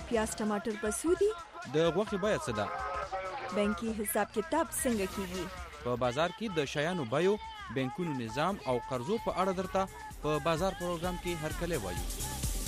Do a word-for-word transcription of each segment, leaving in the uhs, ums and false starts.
پیاز ټماټر په څو دي؟ د غوښې بیه څه ده؟ بانکي حساب کتاب څنګه کیږي؟ په بازار کې د شیانو بیو، بانکونو نظام او قرضو په اړه درته په بازار پروګرام کې هرکلی وایو.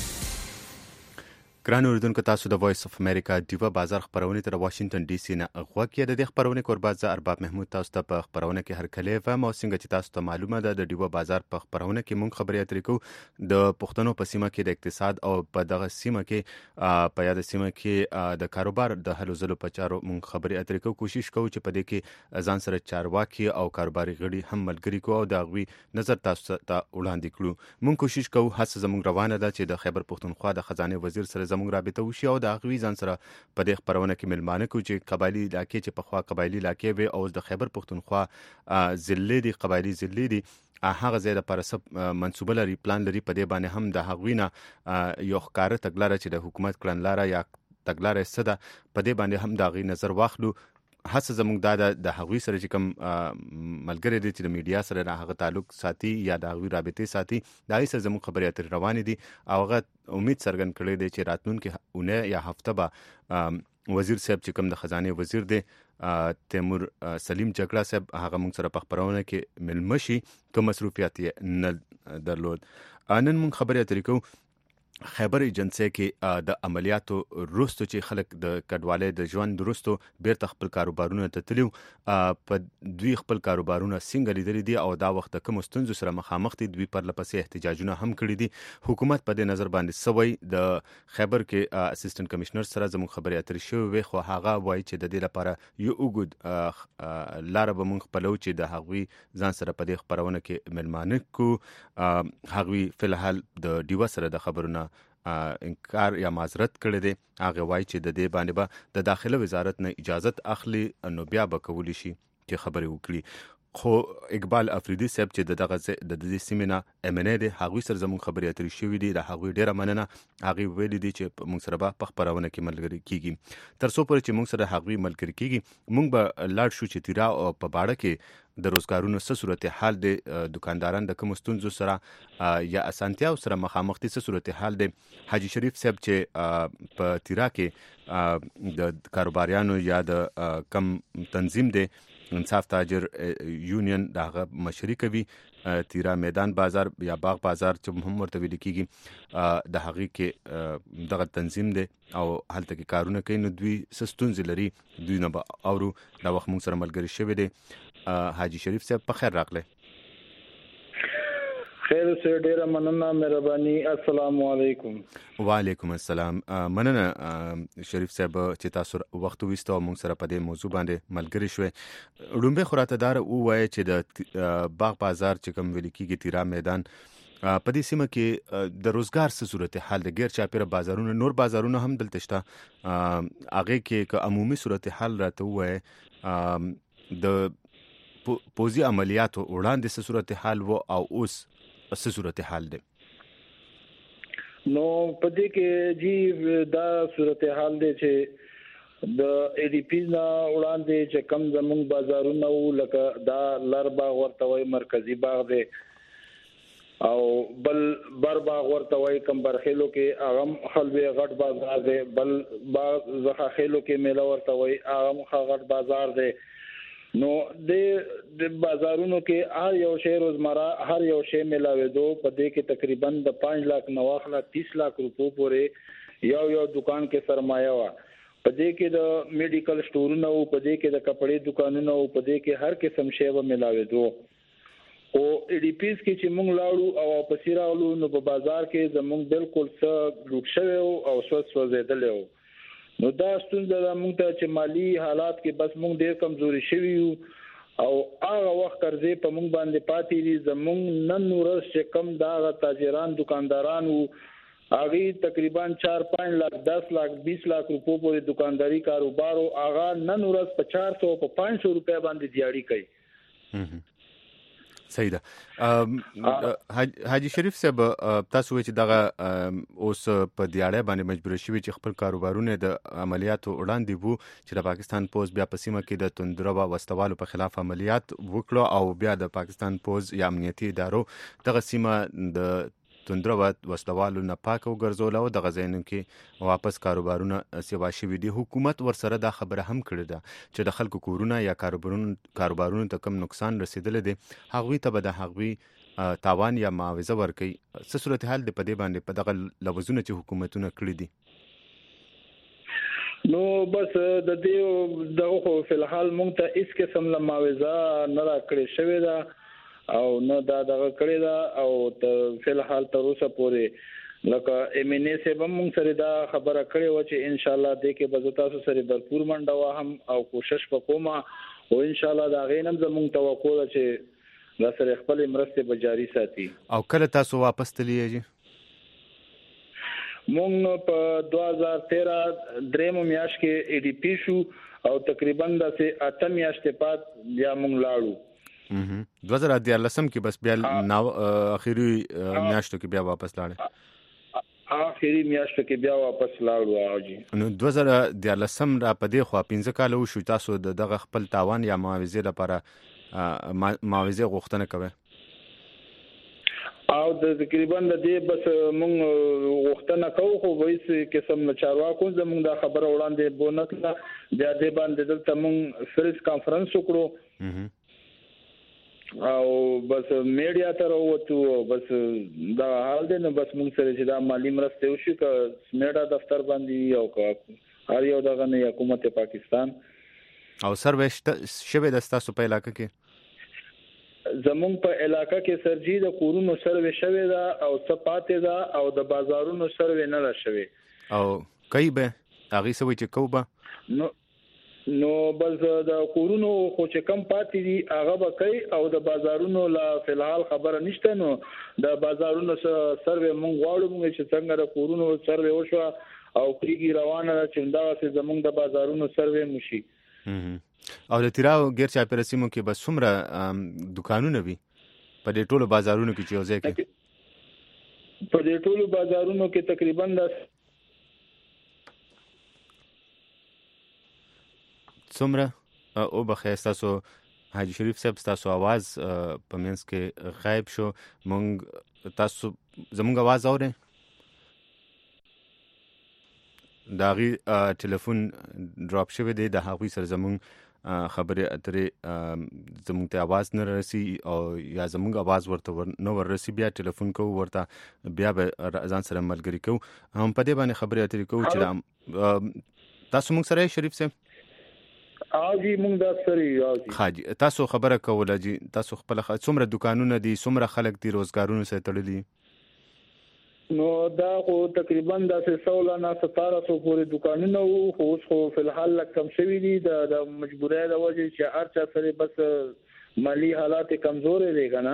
ګران اوریدونکو، تاسو د وایس اف امریکا ډیوا بازار خبرونه تر واشنگټن ډي سي نه غوږ کې د دې خبرونه کوربه زه ارباب محمود تاسو ته په خبرونه کې هرکلی وم. او څنګه چې تاسو ته معلومه ده د ډیوا بازار په خبرونه کې مونږ خبرې اترې کوو د پښتنو په سیمه کې د اقتصاد او په دغه سیمه کې په یاد سیمه کې د کاروبار د هلو ځلو په چارو مونږ خبرې اترې کوو. کوشش کوو چې په دې کې ځان سره چارواکي او کاروباري غړي هم ملګري کوو او د هغوی نظر تاسو ته وړاندې کړو. مونږ کوشش کوو هڅه زموږ روانه ده چې د خیبر پښتونخوا د خزانه وزیر سره زموږ رابطه وشي او د هغوی ځان سره په دې خبرونه کې ملمانه کوو چې قبایلي علاقې چې پخوا قبایلي علاقې وي او د خیبر پښتونخوا ضلعې دي، قبایلي ضلعې دي، هغه ځای لپاره څه منصوبه لري، پلان لري. په دې باندې هم د هغوی نه یو ښکاره تګلاره چې د حکومت کړنلاره یا تګلاره څه ده، په دې باندې هم د هغوی نظر واخلو. هڅه زموږ دا ده د هغوی سره چې کوم ملګري دي چې د میډیا سره د هغه تعلق ساتي یا د هغوی رابطې ساتي، د هغوی سره زموږ خبرې اترې روانې دي او هغه امید څرګند کړی دی چې راتلونکې اونۍ یا هفته به وزیر صاحب چې کوم د خزانه وزیر دی تیمور سلیم جګړه صاحب هغه موږ سره په خبرونه کې ملمه شي که مصروفیات یې نه درلود. نن موږ خبرې اترې کوو خیبر ایجنسی کې د عملیاتو وروسته چې خلک د کډوالۍ د ژوند وروسته بیرته خپل کاروبارونه ته تللي په دوی خپل کاروبارونه څنګه لیدلي دي او دا وخت د کومو ستونزو سره مخامخ دي. دوی پرله پسې احتجاجونه هم کړي دي. حکومت په دې نظر باندې څه وایي؟ د خیبر کې اسسټنټ کمشنر سره زموږ خبرې اترې شوې وې، خو هغه وایي چې د دې لپاره یو اوږد لاره به موږ خپلو چې د هغوی ځان سره په دې خبرونه کې ملمانه کړو. هغوی فلحال د ډیوا سره د خبرونه انکار یا معذرت کړی دی. هغه وایي چې د دې باندې به د داخله وزارت نه اجازت اخلي نو بیا به کولی شي چې خبرې وکړي. خو اقبال افریدي صاحب چې دغه د دې سیمې نه ایم ان ای دی، هغوی سره زموږ خبرې اترې شوي دي. د هغوی ډېره مننه. هغوی ویلي دي چې موږ سره به په خپرونه کې ملګري کېږي. تر څو پورې چې موږ سره هغوی ملګري کېږي موږ به لاړ شو چې تیرا او په باړه کې د روزګارونو څه صورتحال دی، دکانداران د کومو ستونزو سره یا اسانتیاو سره مخامخ دي، څه صورتحال دی. حاجي شریف صاحب چې په تیرا کې د کاروباریانو یا د کم تنظیم دی انصاف تاجر یونین دغه مشري کوي، تیرا میدان بازار یا باغ بازار چې هم ورته ویل کېږي، د هغې کې دغه تنظیم دی او هلته کې کارونه کوي. نو دوی څه ستونزې لري دوی نه به اورو. دا وخت موږ سره ملګري شوی دی. حاجي شریف صاحب په خیر راغلی. خیر اوسئ، ډیره مننه، مهرباني. السلام علیکم. وعلیکم السلام. مننه شریف صاحب چې تاسو وخت ویستو او موږ سره په دې موضوع باندې ملګري شوي. لومبه خراته دار ووایي چې د باغ بازار چې کوم ویل کېږي تیرا میدان په دې سیمه کې د روزګار څه صورتحال د غیر چاپیره بازارونه نور بازارونه هم دلته شته، هغې کې که عمومي صورتحال راته ووایي د پوځي عملیاتو وړاندې څه صورتحال و او اوس څه صورتحال دی؟ نو په دې کې جی دا صورتحال دی چې د ای ډی پی نه وړاندې چې کم زموږ بازارونه وو، لکه دا لر باغ ورته وایي، مرکزی باغ دی، او بل بر باغ ورته وایي کمبرخیلو کې هغه خلوی غټ بازار دی، بل باغ زخاخیلو کې میله ورته وایي هغه غټ بازار دی. نو د بازارونو کې هر یو شی روزمره هر یو شی ملاوېدو. په دې کې تقریبا د پانچ لاک نه واخله تیس لاک روپو پورې یو یو دکان کې سرمایه وه. په دې کې د میډیکل سٹورونه وو، په دې کې د کپړې دکانونه وو، په دې کې هر قسم شی به ملاوېدو. او ای ډی پیز کې چې موږ لاړو او پسې راغلو نو په بازار کې زموږ بالکل څه لوټ شوی او څه سوځېدلی و. نو دا ستونزه ده موږ ته چې مالی حالات کې بس موږ ډېر کمزوري شوي یو او هغه وخت قرضې په موږ باندې پاتې دي. زموږ نن ورځ چې کم دا هغه تاجران دکانداران وو هغې تقریبا چار پانچ لاک دس لاک بیس لاک روپو پورې دکانداري کاروبار و، هغه نن ورځ په چار سو په پانچ سو روپۍ باندې دیاړي کوي. صحیح ده. حاجي شریف صاحب تاسو وایي چې دغه اوس په دیاړۍ باندې مجبور شوي چې خپل کاروبارونه د عملیاتو وړاندې وو چې د پاکستان پوز بیا په سیمه کې د توندرو وسوالو په خلاف عملیات وکړو او بیا د پاکستان پوز یا امنیتي ادارو دغه سیمه د توندره وسلوالو نه پاک وګرځول او د غزاینو کې واپس کاروبارونه سیوا شوي دي. حکومت ورسره دا خبره هم کړې ده چې د خلکو کورونه یا کاروبارونو کاروبارونو ته کم نقصان رسیدلی دی هغوی ته به د هغوی تاوان یا معاوضه ورکوي. څه صورتحال دی په دې باندې په دغه لوزونه چې حکومتونه کړي دي؟ نو بس د دې دغه خو فلحال مونږ ته هیڅ قسم له معاوضه نه راکړې شوې ده او نه دا دغه کړې ده او ته فلحال تر اوسه پورې لکه ایم ان ای سه هم مونږ سره دا خبره کړې و چې ان شاء الله دې کې به تاسو سره भरपूर منډه واهم او کوشش وکوم او ان شاء الله دا غینم زموږ توقع ده چې دا سره خپل مرسته به جاری ساتي. او کله تاسو واپس تللیږئ؟ مونږ په دوه هزار تیرہ دریم میاشت کې ای ډی پی شو او تقریبا د سه اتم میاشتې پات بیا مونږ لاړو. دوه هزار دیارلسم کې بس بیا نو اخیری میاشتو کې بیا واپس لاړل. اخیری میاشتو کې بیا واپس لاړو. او جی نو دوه هزار دیارلسم را پدې خو پنځه کال وشو تاسو دغه خپل تاوان یا معاوضه لپاره معاوضه غوښتنه کوي او د تقریبا د دې بس مونږ غوښتنه کوو خو وایي قسم نه چارواکو زمونږ دا خبره وړاندې بونکله بیا دې باندې دلته مونږ فریز کانفرنس وکړو او بس میډیا ته راووتو بس دا حال دی نو بس مونږ سره چې دا مالی مرسته وشي که میډیا دفتر باندې او که هر یو دغه نه حکومت پاکستان او سروې شوه د تاسو په علاقې کې زمون په علاقہ کې سرجی د کورونو سروې شوه دا او صفاتې دا او د بازارونو سروې نه را شوه او کای به هغه سوي چې کوبه نو نو بس د کورونو خو چې کم پاتې دي هغه به کوي او د بازارونو لا فلحال خبره نشته. نو د بازارونو سروې مونږ غواړو مونږ چې څنګه د کورونو سروې وشو او کیږي روانه چې دا چې زمونږ د بازارونو سروې مشي. او د تیراو غیر چا پرسیمو کې بس څومره دکانونه وي په دې ټولو بازارونو کې چې یو ځای کې په دې ټولو بازارونو کې تقریبا د څومره او بخیر تاسو حاجی شریف صاحب تاسو आवाज په منځ کې غایب شو مونږ تاسو زمونږ आवाज اورئ داغي ټلیفون ډراپ شوی دی د هغوی سره زمونږ خبرې اترې زمونږ ته आवाज نه رسي او یا زمونږ आवाज ورته نه ورسي بیا ټلیفون کوو ورته بیا به ځان سره ملګری کوو هم په دې باندې خبرې اترې کوو چې تاسو موږ سره شریف صاحب اجي موږ دا سره خاجي تاسو خبره کوله جی تاسو خپل څومره دکانونه دي څومره خلک دي روزګارونو سره تړلي نو دا خو تقریبا د سولہ نه ستاره سو پورې دکانونه وو خو اوس خو فلحال کم شوی دي د مجبورۍ د وجې چې هر چا سره بس مالی حالات کمزورې دي کنه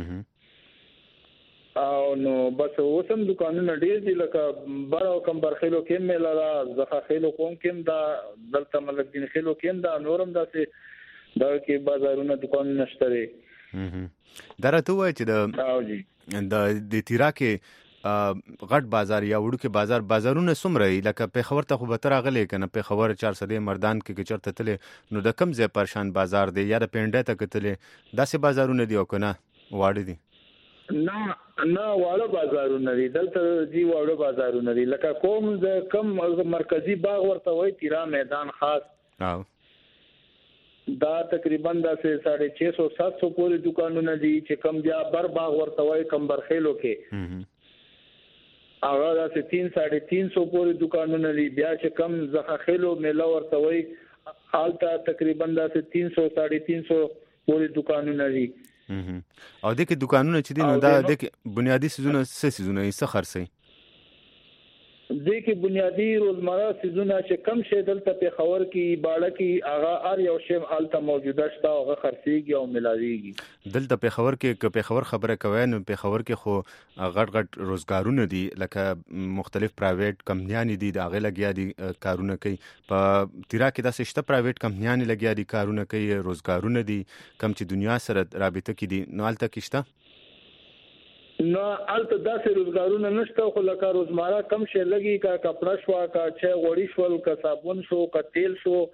او نو بس اوسم دکانونه ډیر دي لکه بار او کم برخلو کې ملا زخه خلو کوم کې دا دلته ملک دین خلو کې دا نورم داسې دا کې بازارونه دکان نشته دي. درته وای چې د د تیرا کې غټ بازار یا وړوکی بازار بازارونه څومره لکه پیښور ته خو به تر غلې کنه پیښور چار سده مردان کې چرته تلې نو د کم ځای پرشان بازار دی یا د پینډه ته کتلې داسې بازارونه دی او کنه واړه دي نه نه واړه بازارونه دي دلته دی واړه بازارونه دي لکه کوم د کم مرکزی باغ ورته وای تیرا میدان خاص او دا تقریبا د ساڑھے چھ سو سات سو پورې دکانونه دي چې کم بیا بر باغ ورته وای کم برخېلو کې هغه د تین ساڑھے تین سو پورې دکانونه دي بیا چې کم زخه خېلو میلا ورته وای حالت تقریبا د تین سو ساڑھے تین سو پورې دکانونه دي او دغه دکانونه چې دي نو دا د بنیادی سيزونه څه سيزونه یې څه خرڅي دغه بنیادی روزمره سيزونه چې کم شې دلته په خبر کې باړه کې هغه ار یو شی حالت موجوده شته هغه خرڅيږي او ملاويږي دلته په خبر کې په خبر خبره کوي نو په خبر کې خو غټ غټ روزګارونه دي لکه مختلف پرایویټ کمپنیان دي دا غي لګیا دي کارونه کوي په تیرا کې دا شته پرایویټ کمپنیان لګیا دي کارونه کوي روزګارونه دي کم چې دنیا سره رابطه کې دي نو الته کېشته نو الته داسې روزګارونه نشته خو لکه روزمره کم شي لګي کا کپڑا شو کا چه غوړی شو کا صابون شو کا تیل شو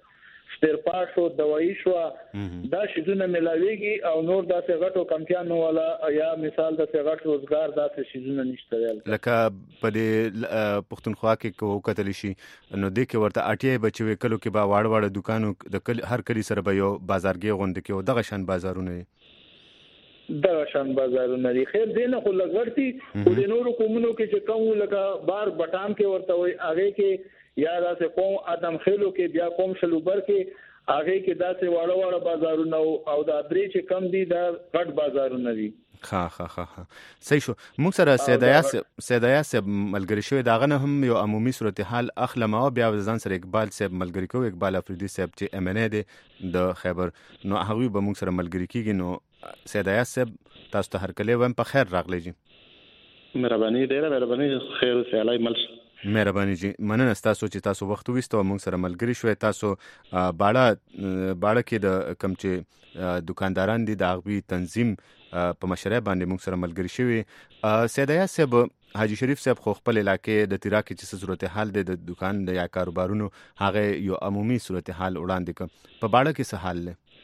سپیر پارټ شو دوايي شو دا شیزونه ملاويږي او نور داسې غټو کمپیانو والا یا مثال داسې غټ روزګار داسې شیزونه نشته لکه په دې پښتونخوا کې کو کتل شي نو د کې ورته اټي بچوي کلو کې با واړ واړ دکانو د هر کلی سره به یو بازارګي غوند کې او دغه شان بازارونه دغه شان بازارونه دي خیر دینه خو لګورتي او د نورو قومونو کې چې کوم لکه بار بټام کې ورته وي هغه کې یا داسې قوم ادم خېلو کې بیا قوم شلوبر کې هغه کې داسې واړه واړه بازارونه او د درې چې کم دي دا غټ بازارونه دي ها ها ها صحیح شو موږ سره سیدایا سیدایا سب ملګری شوی داغه نه هم یو عمومي صورتحال اخلم او بیا ځان سره اقبال سب ملګری کو اقبال افریدي سب چې ام ان ای دی د خیبر نو هغه به موږ سره ملګری کیږي نو سیدایا سب تاسو ته هر کله ویم په خیر راغلی جی مهرباني ډیره مهرباني خیر او سلام مل مهرباني جی مننه تاسو چې تاسو وخت وستو موږ سره ملګری شوي تاسو باړه باړه کې د کم چې دکانداران دي د اغوی تنظیم په مشره باندې موږ سره ملګری شوي سیدایا صاحب حاجی شریف صاحب خو خپل علاقې د تیرا کې چې صورتحال د دکان د یا کاروبارونو هغه یو عمومي صورتحال وړاندې ک په باړه کې څه حال له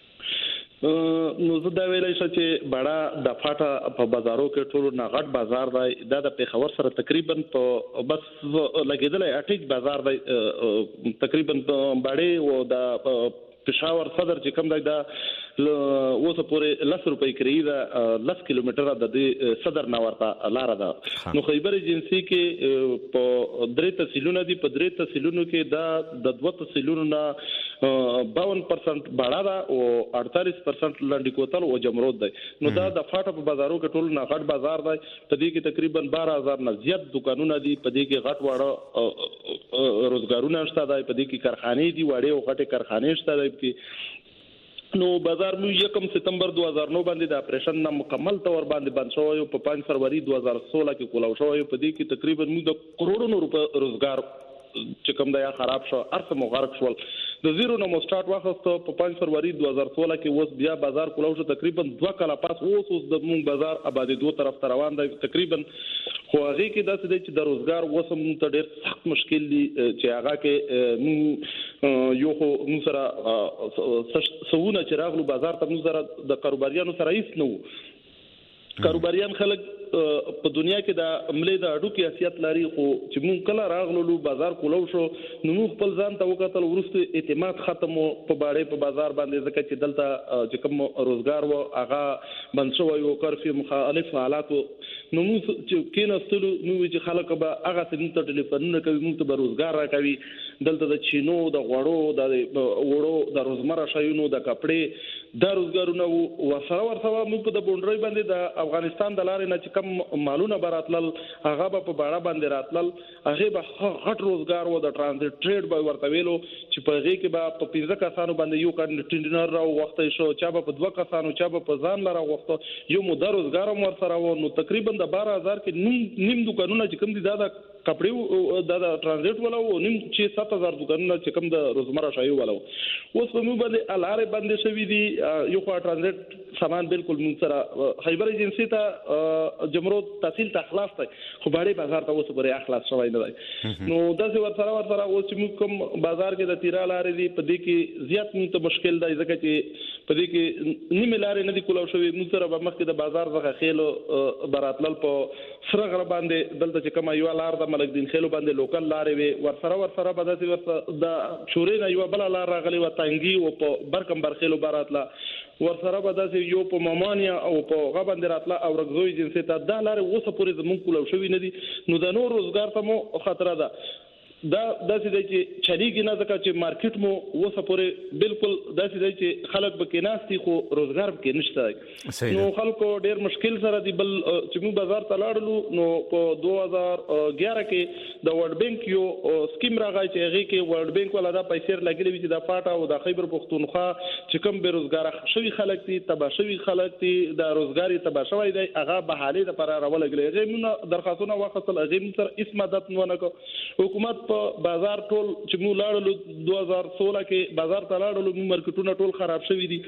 نو زه دا ویلای شم چې باړه د فاټه په بازارو کې ټول نه غټ بازار دی دا د پیښور سره تقریبا په بس لګیدل اټیک بازار دی تقریبا باړې او د پېښور صدر چې کوم دی دا اوسه پورې لس روپۍ کړی دا لس کیلومتره د دې صدر نه ورته لار ده نو خیبر ایجنسی کې په درې تحصیلونه دي په درې تحصیلونو کې دا د دوه تحصیلونو نه باون پرسنټ باړه ده او اړتالیس پرسنټ لاندې کوتل او جمرود دی نو دا د فاټه په بازارو کې ټول نه غټ بازار دی په دې کې تقریبا بارہ هزار نه زیات دکانونه دي په دې کې غټ واړه روزګارونه شته دی په دې کې کارخانې دي وړې او غټې کارخانې شته دی کې نو بازار مو یکم ستمبر دو هزار نو باندې د اپریشن نه مکمل تور باندې بند شوی او په پنځه فروری دو هزار سولہ کې کولاو شوی په دې کې تقریبا مو د کروڑونو روپے روزګار چې کوم دا خراب شو ارث مو غرق شول د زیرو نو سٹارټ واخستو په پنځه فروری دو هزار سولہ کې اوس بیا بازار کولاو شو تقریبا دوه کاله پاس اوس اوس د مون بازار آبادی دوه طرف ته روان دی تقریبا خو هغه کې داسې دی چې د روزګار وسم ته ډېر سخت مشکل دي چې هغه کې یو خو مو سره سونه چې راغلو بازار ته مو سره د کاروباریانو سره هیڅ نه وو کاروباریان خلک په دنیا کې د عملې د اډو کې حیثیت لري خو چې مونږ کله راغلو بازار کولو شو نو موږ خپل ځان ته وکتل ورسته اعتماد ختم په باړې په بازار باندې ځکه چې دلته چې کوم روزګار و هغه بند شو یو کارفي مخالف حالات نو موږ چې کیناستلو نو چې خلک به هغه څنګه ته ټلیفونونه کوي موږ ته روزګار راکوي دلته د چینو د غوړو د وړو د روزمره شایونو د کپړې د روزګارونو وسره ورسره موږ په د بونډري باندې د افغانستان د لارې نه چې کوم مالونه براتل هغه په باړه باندې راتل هغه به غټ روزګار و د ترانزیت ټریډ به ورته ویلو چې په هغه کې به په پنځه کسانو باندې یو کنټینر راو وخت شو چا به په دوه کسانو چا به په ځان لاره وخت یو مو د روزګار مور سره و نو تقریبا د بارہ هزار کې نیم دکانونه چې کوم دي دا د کپړې د ترانزیت ولا و نیم چې سات هزار دکانونه چې کوم د روزمره شایو ولا اوس په مو باندې الاره باندې شوی دي یو خو ترانزیت سامان بالکل مون سره خیبر ایجنسی ته جمرود تحصیل ته خلاص دی خو باندې بازار ته اوس پرې اخلاص شوی نه دی نو داسې ورسره ورسره اوس چې کوم بازار کې د تیرا لارې دی په دې کې زیات مون ته مشکل دی ځکه چې په دې کې نیمه لارې نه دی کولاو شوی مون سره به مخکې د بازار څخه خېلو براتلل په سره غره باندې دلته چې کوم یو لار د ملک دین خېلو باندې لوکل لارې وي ورسره ورسره به داسې ورسره د چورې نه یو بل لار راغلی و تنګي او په برکم برخېلو براتله ورسره به داسې یو په مامانیا او په غا باندې راتله او رغزوی جنسي ته دا لارې اوسه پورې زمونږ کولاو شوی نه دي نو د نور روزګار ته مو خطر ده دا داسې دی چې چلیږي نه ځکه چې مارکیټ مو اوسه پورې بالکل داسې دی چې خلک به کېناستي خو روزګار به کې نشته نو خلکو ډېر مشکل سره دی بل چې موږ بازار ته لاړلو نو په دو هزار ګیاره کې د ورلد بانک یو سکیم راغی چې هغې کې ورلد بانک والا دا پیسې لګېدلې وي چې د فاټا او د خیبر پښتونخوا چې کوم بېروزګاره شوي خلک دي تباه شوي خلک دي د روزګار یې تباه شوی دی هغه بحالې دپاره راولګلې هغې مونږ درخواستونه واخیستل هغې مونږ سره هېڅ مدد ونه کړ حکومت په بازار ټول چې مو لاړلو دو هزار سولہ کې بازار ته لاړلو مو مارکیټونه ټول خراب شوي دي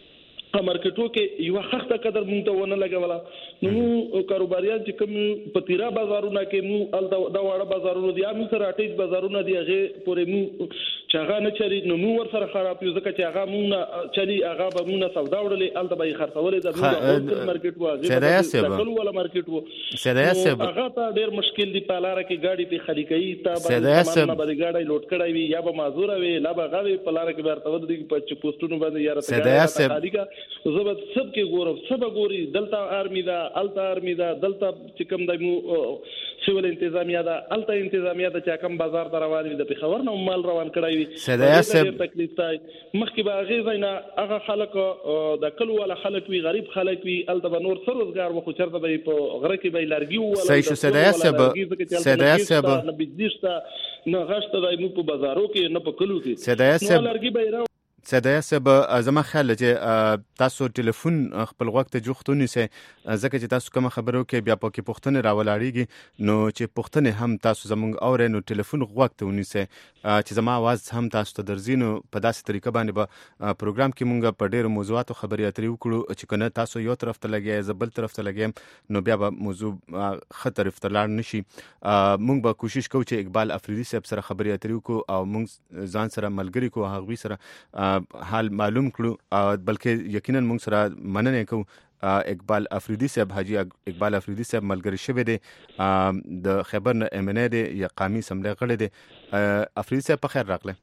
په مارکیټو کې یو خخته قدر مونږ ته ونه لګوله نو مو کاروباریان چې کوم په تیرا بازارونه کې مو ال دا واړه بازارونه دي مو سره اټیچ بازارونه دي هغه پورې مو چې هغه نه چری نو موږ ور سره خراب یو ځکه چې هغه مونږ چری هغه به مونږ سودا وړلې الته به خرڅولې د موږ مارکیټ وو هغه ټول ولا مارکیټ وو سیدایا صاحب هغه ته ډیر مشکل دی په لار کې گاډي په خالي کوي ته به سامان باندې گاډي لوټ کړای وي یا به معذور وي لا به غوي په لار کې ورته ودی په چ پوسټونو باندې یاره سیدایا صاحب زبر سب کې ګورم سب ګوري دلته آرمي دا الته آرمي دا دلته چې کوم د سیول انتظامیه دا الته انتظامیه دا چې کوم بازار دروازې د پیښور نو مال روان کړای سیدایا صاحب تکلیف تای مخکې به غیزه نه هغه خلک د کلو ولا خلک وی غریب خلک وی الته به نور سر روزګار وخو چرته به په غره کې به لارګي ولا صحیح شو سیدایا صاحب سیدایا صاحب نه بزنستا نه غشته د مو په بازارو کې نه په کلو کې سیدایا صاحب لارګي به سیدایا صاحب زما خیال چې تاسو ټلیفون خپل وخت جوختونی سه ځکه چې تاسو کوم خبرو کې بیا پکې پښتنه راولاړیږي نو چې پښتنه هم تاسو زمونږ اورې نو ټلیفون وخت ونی سه چې زما आवाज هم تاسو ته درځینو په داسې طریقه باندې به پروګرام کې مونږ په ډېر موضوعاتو خبرې اترې وکړو چې کنه تاسو یو طرف ته لګي زبل طرف ته لګي نو بیا به موضوع خطر افتلار نشي مونږ به کوشش کوو چې اقبال افریدي صاحب سره خبرې اترې وکړو او مونږ ځان سره ملګری کو هغوی سره حال معلوم کړو بلکې یقینا موږ سره مننه کوو اقبال افریدي صاحب حاجی اقبال افریدي صاحب ملګری شوی دی د خبر نه ام ان ای دی یا قومي سملې غړی دی افریدي صاحب په خیر راغله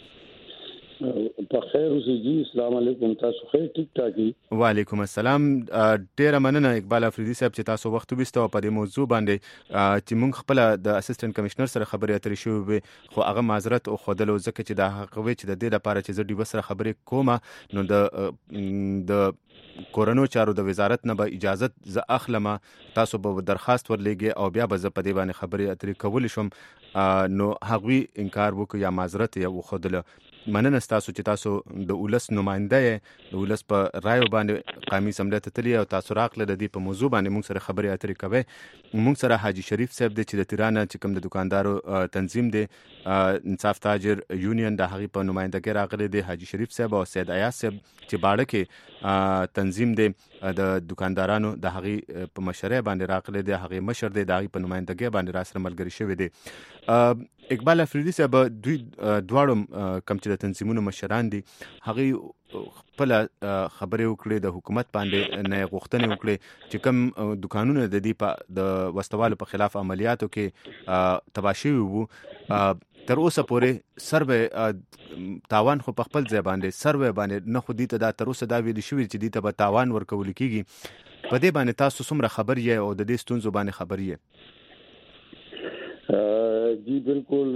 په خیر اوسئ جی السلام علیکم تاسو خیر ټیک ټاک دي وعلیکم السلام ډیر مننه اقبال افریدي صاحب چې تاسو وخت وبستو په دې موضوع باندې چې موږ خپل د اسسټنټ کمشنر سره خبرې اترې شو خو هغه معذرت او خودلو ځکه چې دا حق وي چې د دې لپاره چې زه ډیو سره خبرې کوم نو د د کورونو چارو د وزارت نه به اجازه ز اخلم تاسو به درخواست ورلېږي او بیا به ز په دې باندې خبرې اترې کول شم نو هغوی انکار وکړ یا معذرت یا وخدله مننه تاسو چې تاسو د ولس نماینده یې د ولس په رایو باندې قومي سملې ته تللی او تاسو راغله د دې په موضوع باندې موږ سره خبرې اترې کوي موږ سره حاجی شریف صاحب دی چې د تیرانه چې کوم د دکاندارو تنظیم دی انصاف تاجر یونین د هغې په نمایندګۍ راغلی دی حاجی شریف صاحب او سید ایاز صاحب چې باړه کې تنظیم دی د دکاندارانو د هغې په مشرۍ باندې راغلی دی هغې مشر دی د هغې په نمایندګۍ باندې راسره ملګري شوی دی اقبال افریدي صاحب دوی دواړو کم چې د تنظیمونو مشران دي هغې خپل خبرې وکړې د حکومت باندې نه غوښتنې وکړې چې کوم دکانونه د دې په د وسوالو په خلاف عملیاتو کې تباه شوي وو تر اوسه پورې سروې تاوان خو په خپل ځای باندې سروې باندې نه خو دې ته دا تر اوسه دا ویلي شوي چې دې ته به تاوان ورکول کېږي په دې باندې تاسو څومره خبر یې او د دې ستونزو باندې خبر یې جی بالکل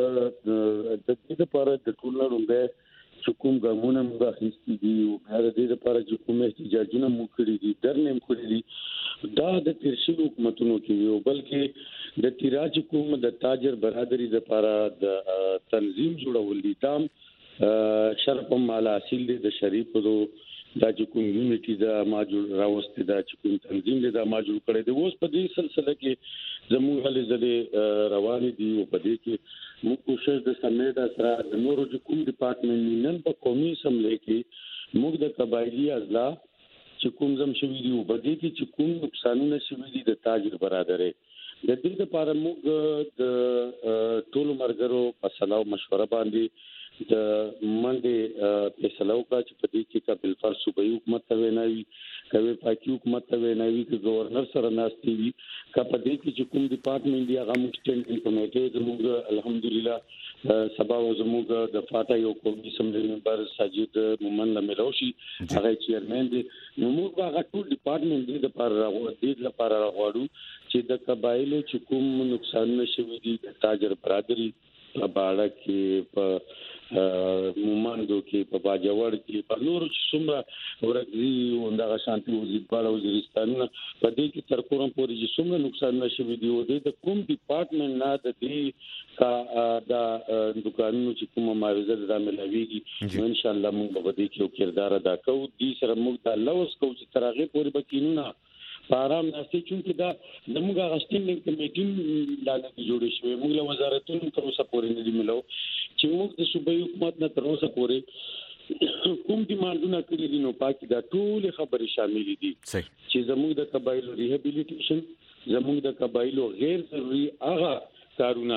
د دې لپاره د ټول نه رومبه چې کوم ګامونه موږ اخیستي دي او بیا د دې لپاره چې کوم احتجاجونه موږ کړي دي درنه موږ کړي دي دا د تیرشي حکومتونو کې یو بلکې د تیراج کوم د تاجر برادری لپاره د تنظیم جوړول دي تام شرف مال حاصل دي د شریف دو دا چې کوم یونټي دا ما جوړ راوستي دا چې کوم تنظیم دي دا ما جوړ کړی دی اوس په دې سلسله کې زموږ هلي ځلې روان دي او په دې کې موږ کوشش د سمیدا سره د نورو چې کوم ډپارټمنټ نن په قومي اسمبلی کې موږ د قبایلی اضلاع چې کوم زم شوی دی او په دې کې چې کوم نقصانونه شوی دي د تاجر برادرې د دې لپاره موږ د ټولو مرګرو په سلام مشوره باندې د منډه فیصله وکړه چې په دې کې کابل فر صوبایي حکومت ته ویناوي کوي پاکي حکومت ته ویناوي چې گورنر سره ناشتي وي کا په دې کې چې کوم ډپارټمنټ دی هغه مستند کمیټه زموږ الحمدلله سبا زموږ د فاټا یو قومي اسمبلی ممبر ساجد مومن لملوشي هغه چیرمن دی نو موږ هغه ټول ډپارټمنټ دی د پر راغو دې لپاره راغواړو چې د قبایلو چې کوم نقصان نشوي دي د تاجر برادری په باړه کې په مومندو کې په باجوړ کې په نور څومره ورګي او د شانتي وزیر بالا وزیرستان په دې کې تر کوم پورې چې څومره نقصان نشوي دی او د کوم ډپارټمنټ نه د دې کا د دکانونو چې کومه معاوضه د ملويږي ان شاء الله موږ به دې کې یو کردار ادا کوو دې سره موږ د لوس کوو چې ترغه پورې بکینونه پارام ناشې چې دا زموږه غشتنګ کمیټې لاله جوړې شوې موږ له وزارتونو تر اوسه پورې نه دی ملو چې موږ د صوبایي حکومت نه تر اوسه پورې کوم ډیمانډونه کړی دي نو پاکي دا ټول خبرې شامل دي چې زموږ د قبایلو ریهابیلیټیشن زموږ د قبایلو غیر ضروري هغه کارونه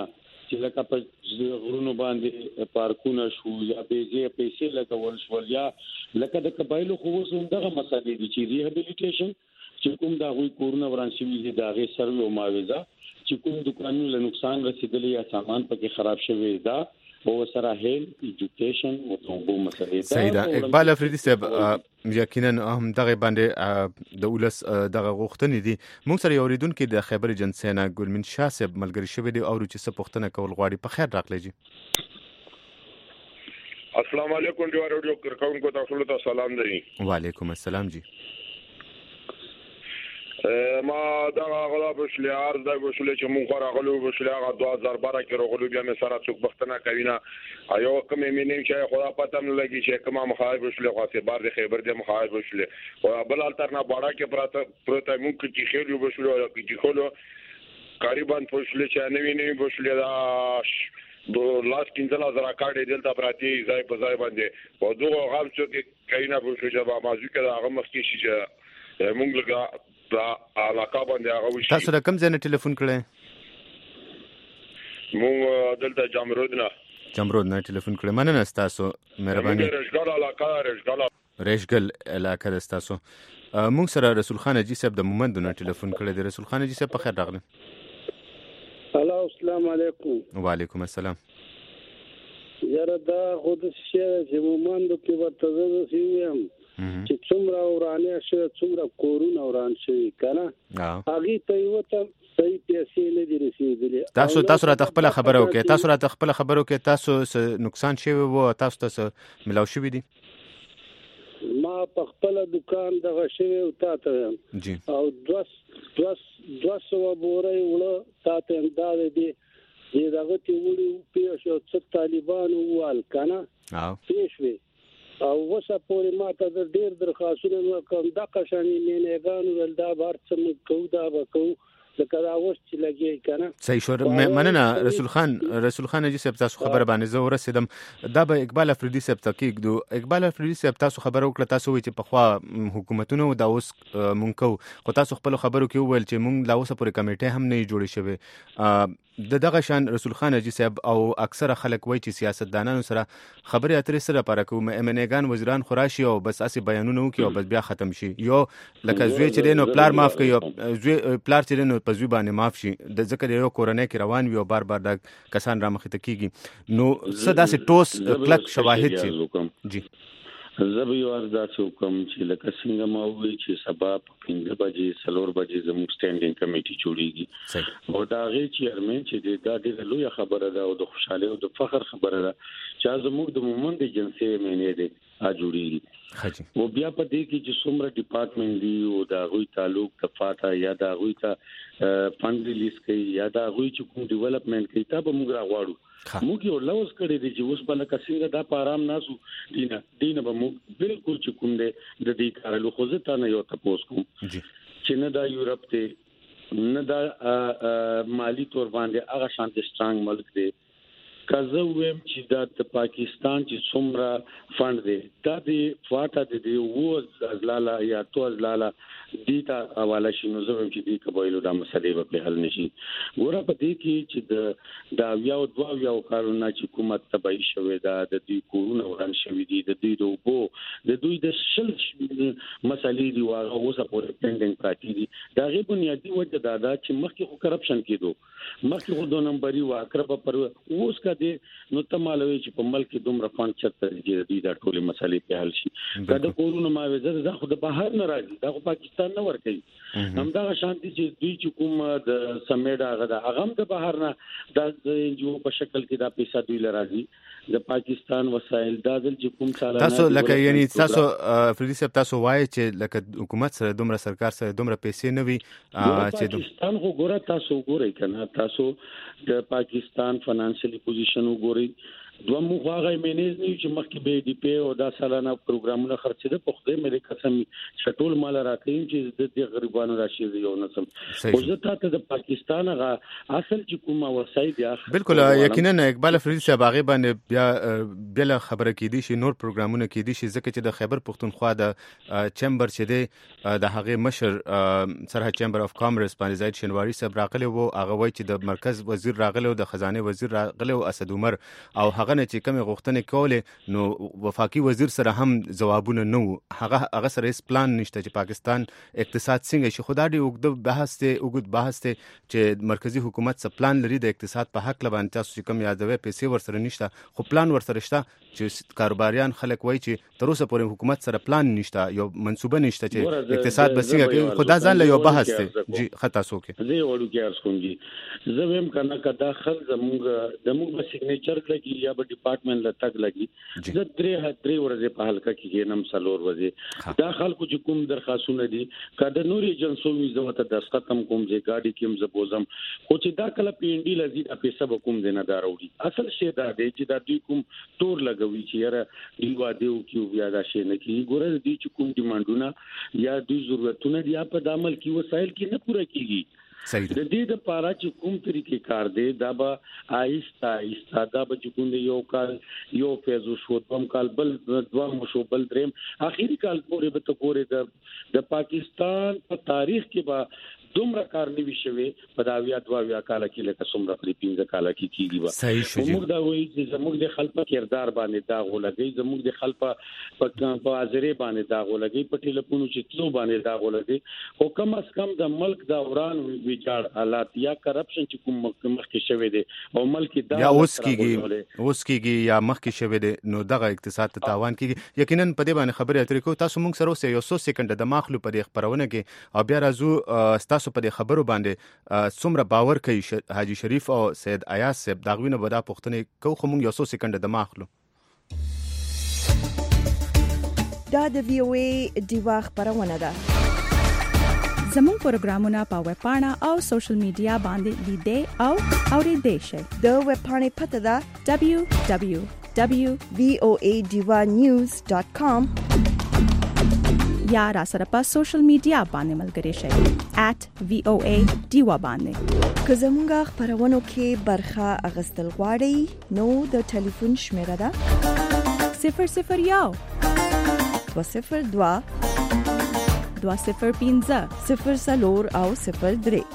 چې لکه په غرونو باندې پارکونه شو یا بیځه پیسې لګول شو یا لکه د قبایلو خو اوس دغه مسالې دي چې ریهابیلیټیشن چې کوم دا غوي کورونه وران شوي دي دا غي سروي او معاوضه چې کوم دکانونو له نقصان رسیدلی یا سامان پکې خراب شوی دا او سره هیل ایجوکیشن او توبو مسلې دا سیدا اقبال افریدي صاحب یقینا هم دغه باندې د ولس دغه غوښتنې دي موږ سره یو ریدونکو د خیبر جنسینا ګلمن شاه صاحب ملګری شوی دی او چې څه پوښتنه کول غواړي په خیر راغلی جی السلام علیکم جو رادیو کرکونکو تاسو ته سلام دی وعلیکم السلام جی ما دا غلا بشلی عرض دا بشلی چې مونږ راغلو بشلی هغه دوه هزار بارہ کې راغلو بیا مې سره څوک بختنه کوي نه ایو کوم مې نه چې خدا پته نه لګي چې کومه مخالف بشلی خاصه بار د خیبر د مخالف بشلی او بل الټرنا باړه کې پراته پروت مونږ کې خېلو بشلی او کې خلو قریبان بشلی چې نه ویني بشلی دا دو لاس پنځه هزار کارت دلته پراتی ځای په ځای باندې او دوه غام چې کینا بشلی چې ما مازو کې هغه مخکې شي چې مونږ لګا دا علاقه باندې هغه وشي تاسو رقم ځنه ټلیفون کړئ مو دلته جامرود نه جامرود نه ټلیفون کړئ مننه تاسو مهرباني رشګل علاقه رشګل رشګل علاقه د تاسو موږ سره رسول خان جی صاحب د مومند نه ټلیفون کړی دی رسول خان جی صاحب په خیر راغلی الو السلام علیکم وعلیکم السلام یاره دا خود شي چې مومند کې ورته زه سیم چې څومره ورانه شي څومره کورونه وران شي کنه هغه ته یو ته صحیح پیسې نه دي رسیدلې تاسو تاسو را خپل خبرو کې تاسو را خپل خبرو کې تاسو نقصان شوی وو تاسو ته ملاو شوی دي ما په خپل دکان دغه شوی او تاسو جی او دوس دوس دوس و بورې وړه تاسو انداز دي دغه تی وړي په شو څه طالبان وال کنه او پیښوي او وسه پورې ماته د ډیر درخواستونه کوم د قشانی مینهګانو ول دا بار څه کو دا وکاو لکه دا اوس چې لګي کنه صحیح شو مننه رسول خان رسول خان جی صاحب تاسو خبر باندې زه ورسېدم دا به اقبال افریدي صاحب تحقیق دو اقبال افریدي صاحب تاسو خبر وکړه تاسو وی چې په خوا حکومتونو دا اوس مونږ کو خو تاسو خپل خبرو کې ویل چې مونږ لا اوسه پورې کمیټه هم نه جوړې شوی د دغه شان رسول خان جی صاحب او اکثره خلک وایي چې سیاستدانانو سره خبرې اترې سره لپاره کوم امنیګان وزیران خوراشي او بس اسی بیانونه وکي او بس بیا ختم شي یو لکه زوی چې نو پلار معاف کوي زوی پلار چې نو په زوی باندې معاف شي د ذکر یو کورنۍ کې روان وي او بار بار د کسان را مخ ته کیږي نو صدا سي ټوس کلک شواهد چې جی زه یو ارزا حکم چې لکه څنګه ما وی چې سبا په پنځه بجې څلور بجې زموږ سټینډینګ کمیټي جوړیږي او دا غي چیرمن چې دا ډېر لوی خبره ده او د خوشاله او د فخر خبره ده چې زموږ د مومند جنسي مینې ده ا جوړیږي خاجي او بیا په دې کې چې څومره ډپارټمنټ دی او دا غوي تعلق د فاټا یا دا غوي ته فند ریلیز کوي یا دا غوي چې کوم ډیولپمنٹ کوي تا به موږ راغواړو موږ یو لوز کړی دی چې اوس بل کسینګه دا پارام ناسو دینه دینه به موږ بالکل چې کوم دی د دې کارلو خو زه تا نه یو تاسو کوم چې نه دا یورپ ته نه دا مالی تور باندې هغه شانت سترانګ ملک دی کزه ویم چې دا د پاکستان چې څومره فند دی دا د فاټا دی وو ازلاله یا تو ازلاله دیتا حواله شي نو زه چې دی قبایلو د مسلې په حل نشي ګوره په دې کې چې د دا یو دوه یو کارونه چې حکومت تبعی شوی دا د دې کورونه وران شوی دي د دې دوبو د دوی د شل مسلې دی واغه اوسه پورې پینډینګ پاتې دي دا غي بنیادی وجه دا دا چې مخکې خو کرپشن کېدو مخکې خو دوه نمبري واکرب پر اوس کا دي نو تمالوي چې په ملک دومره فند چرته دي د دې د ټولې مسلې په حل شي دا د کورونه ماوزه دا خو د بهر نه راځي دا خو پاکستان نه ور کوي همدا شانتي چې دوی چې کوم د سمیډا غدا اغم د بهر نه د انجو په شکل کې دا پیسې دوی لراځي د پاکستان وسایل دا دل چې کوم سالانه تاسو لکه یعنی تاسو فریدي صاحب تاسو وایي چې لکه حکومت سره دومره سرکار سره دومره پیسې نه وي چې پاکستان خو ګوره تاسو ګورئ کنه تاسو د پاکستان فینانشلی پوزیشن وګورئ دوه مو هغه مینیز نه چې مخکې به دی پی او دا سالانه پروګرامونه خرڅېده په خدای مې قسم شټول مال راکړم چې د دې غریبانو راشي یو نسم او زه ته د پاکستان غا اصل چې کومه وسایل دی بالکل یقینا اقبال افریدي صاحب هغه باندې بیا بل خبره کیدی شي نور پروګرامونه کیدی شي ځکه چې د خیبر پختونخوا د چمبر چې دی د هغه مشر سرحد چمبر اف کامرس باندې زید شنواری صاحب راغلی وو هغه وایي چې د مرکز وزیر راغلی او د خزانه وزیر راغلی او اسد عمر او هغه نه چې کوم غوښتنې کولې نو وفاقي وزیر سره هم جوابونه نه وو هغه هغه سره هیڅ پلان نشته چې پاکستان اقتصاد څنګه شي خدای دې وګد بحث ته وګد بحث ته چې مرکزی حکومت څه پلان لري د اقتصاد په حق لبان تاسو چې کوم یادوي پیسې ورسره نشته خو پلان ورسره شته چې کاروباریان خلک وایي چې تر اوسه پورې حکومت سره پلان نشته یو منسوبه نشته چې اقتصاد بسنګ خو دا ځان له یو بحث دی جی خطا سوکه زه وړو کې ارز کوم جی زه ویم کنه کدا خل زموږ دموږ په سیګنیچر لګي یا په ډپارټمنټ لټک لګي زه درې درې ورځې په حلقه کې نم سلور ورځې دا خلکو چې کوم درخواستونه دي کدا نور ایجنسو ویزه ته د ختم کوم چې گاډي کې م زبوزم خو چې دا کله پی ان ډي لذي د پیسې به کوم دینه داروړي اصل شی دا دی چې دا دوی کوم تور لګوي چې یاره دی واده او کیو بیا دا شی نه کی ګوره دي چې کوم ډیمانډونه یا دوی ضرورتونه دي په د عمل کې وسایل کې نه پوره کیږي صحیح د دې د پاره چې کوم طریقې کار دی دا به آیستا آیستا دا به چې کوم یو کال یو فیزو شو دوم کال بل دوم شو بل دریم اخیری کال پورې به ته پورې د د پاکستان په تاریخ کې به دومره کار نیوي شوی په دا ویا دوا ویا کال کې لکه څومره پرې پینځه کال کې کیږي به صحیح شو موږ دا وایي چې زموږ د خلک کردار باندې دا غولګي زموږ د خلک په په ازری باندې دا غولګي په ټلیفون چې تلو باندې دا غولګي او کم از کم د ملک دا وران ویچاړ حالات یا کرپشن چې کوم مخکې شوی دی او ملک دا یا اوس کیږي اوس کیږي یا مخکې شوی دی نو دغه اقتصاد ته تاوان کیږي یقینا په دې باندې خبرې اترې کو تاسو موږ سره اوس یو څو سکند د ماخلو په دې خبرونه کې او بیا راځو تاسو په دې خبرو باندې څومره باور کوي حاجی شریف او سید ایاز صاحب دا غوینه به دا پوښتنه کو خو موږ یو څو سکند د ماخلو دا د وی او ای دیوا خبرونه ده زموږ پروګرامونه په ویب پاڼه او سوشل میډیا باندې لیدئ او اورئ شئ د ویب پاڼې پته ده دبليو دبليو دبليو وی او ای دیوا نیوز ډاٹ کام یا را سره په سوشل میډیا باندې ملګری شئ ایٹ وی او ای دیوا باندې که زموږ خبرونو کې برخه اغستل غواړئ نو د ټلیفون شمیره ده صفر صفر یو دو صفر دوا دو صفر پنځه صفر څلور او صفر درې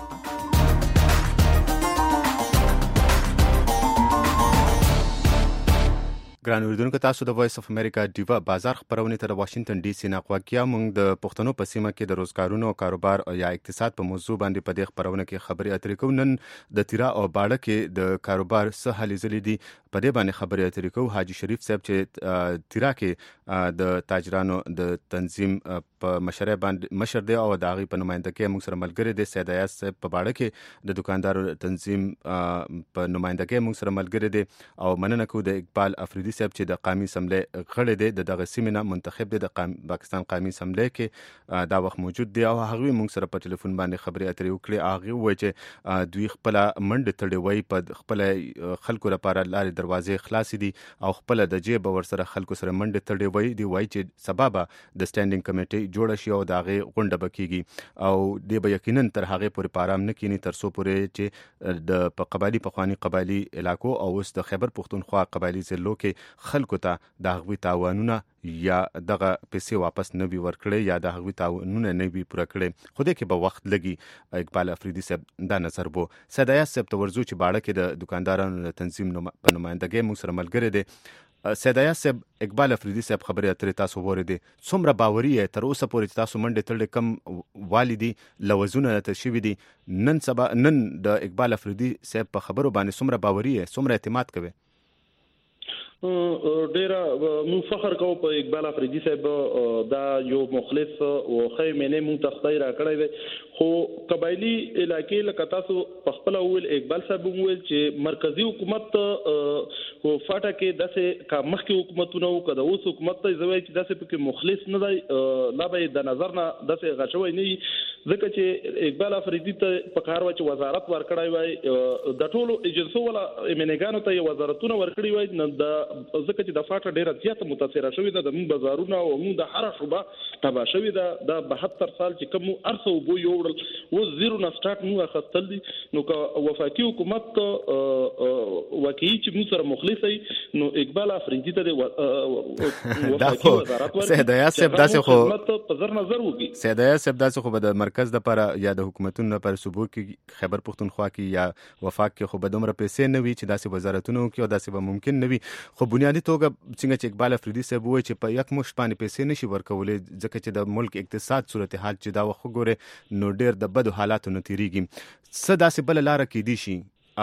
ګران اوریدونکو تاسو د وایس اف امریکا دیوا بازار خبرونه ته د واشنگټن ډي سي نه غواکیا موږ د پښتنو په سیمه کې د روزګارونو او کاروبار او یا اقتصاد په موضوع باندې په دې خبرونه کې خبرې اترې کوو نن د تیرا او باړه کې د کاروبار څه حالې زلي دي په دې باندې خبرې اترې کوو حاجی شریف صاحب چې تیرا کې د تاجرانو د تنظیم په مشره باندې مشر دی او د هغه په نمائندګۍ موږ سره ملګری دی سید ایاز صاحب په باړه کې د دکاندارو تنظیم په نمائندګۍ موږ سره ملګری دی او مننه کوو د اقبال افریدي صاحب چې د قومي اسمبلی غړی دی د دغه سیمې نه منتخب دی د پاکستان قومي اسمبلی کې دا وخت موجود دی او هغه موږ سره په ټلیفون باندې خبرې اترې وکړې هغه وایي چې دوی خپل منډه تړي وای په خپل خلکو لپاره لارې دروازې خلاصې دي او خپل د جیب ور سره خلکو سره منډه تړي وای دی وای چې سبب د سټانډینګ کمیټي جوړ شي او دغه غونډه بکیږي او د به یقینا تر هغه پورې پارام نه کینی تر سو پورې چې د په قبایلی په خواني قبایلی علاقو او اوس د خیبر پختونخوا قبایلی ضلعو کې خلکو ته د هغوی تاوانونه یا دغه پیسې واپس نه وي ورکړي یا د هغوی تاوانونه نه وي پوره کړي خو دې کې به وخت لګي اقبال افریدي صاحب دا نظر بو سید ایاز صاحب ته ورځو چې باړه کې د دکاندارانو د تنظیم په نمائندګۍ موږ سره ملګری دی سید ایاز صاحب اقبال افریدي صاحب خبرې اترې تاسو وریدي څومره باوري یې تر اوسه پورې تاسو منډه تړلې کم والدي لوزونه ته شوي دي نن سبا نن د اقبال افریدي صاحب په خبرو باندې څومره باوري یې څومره اعتماد کوي ډیر مو فخر کوو په اقبال افریدي صاحب دا یو مخلص او خیمنه مو تختی را کړی دی خو قبایلی علاقې لکه تاسو په خپل اول اقبال صاحب وویل چې مرکزی حکومت او فاټه کې داسې کا مخکې حکومتونه او کده اوس حکومت ته زوی چې داسې پکې مخلص نه دی لا به د نظر نه داسې غشوي نه ځکه چې اقبال افریدي ته په کار و چې وزارت ورکړای وای د ټولو ایجنسو ولا ایمنګانو ته وزارتونه ورکړي وای نو د ځکه چې د فاټه ډیره زیاته متاثره شوې ده د بازارونو او موږ د هر شوبه تبا شوې ده د بهتر سال چې کوم ارسو بو یوړل و زیرو نه سٹارټ نو اخستل دي نو که وفاقي حکومت واقعي چې موږ سره مخلص وي نو اقبال افریدي ته وفاقي وزارت ورکړي سیدایا صاحب داسې خو په زر نظر وږي سیدایا صاحب داسې خو د مرکز د لپاره یا د حکومتونو لپاره صوبو کې خیبر پختونخوا کې یا وفاق کې خو به دومره پیسې نه وي چې داسې وزارتونو کې او داسې به ممکن نه وي خو بنیادی توګه څنګه چې اقبال افریدي صاحب وایي چې په یک مشت باندې پیسې نشي ورکولای ځکه چې د ملک اقتصاد صورتحال چې دا وخت ګوره نو ډېر د بدو حالاتو نه تیریږي څه داسې بله لاره کیدی شي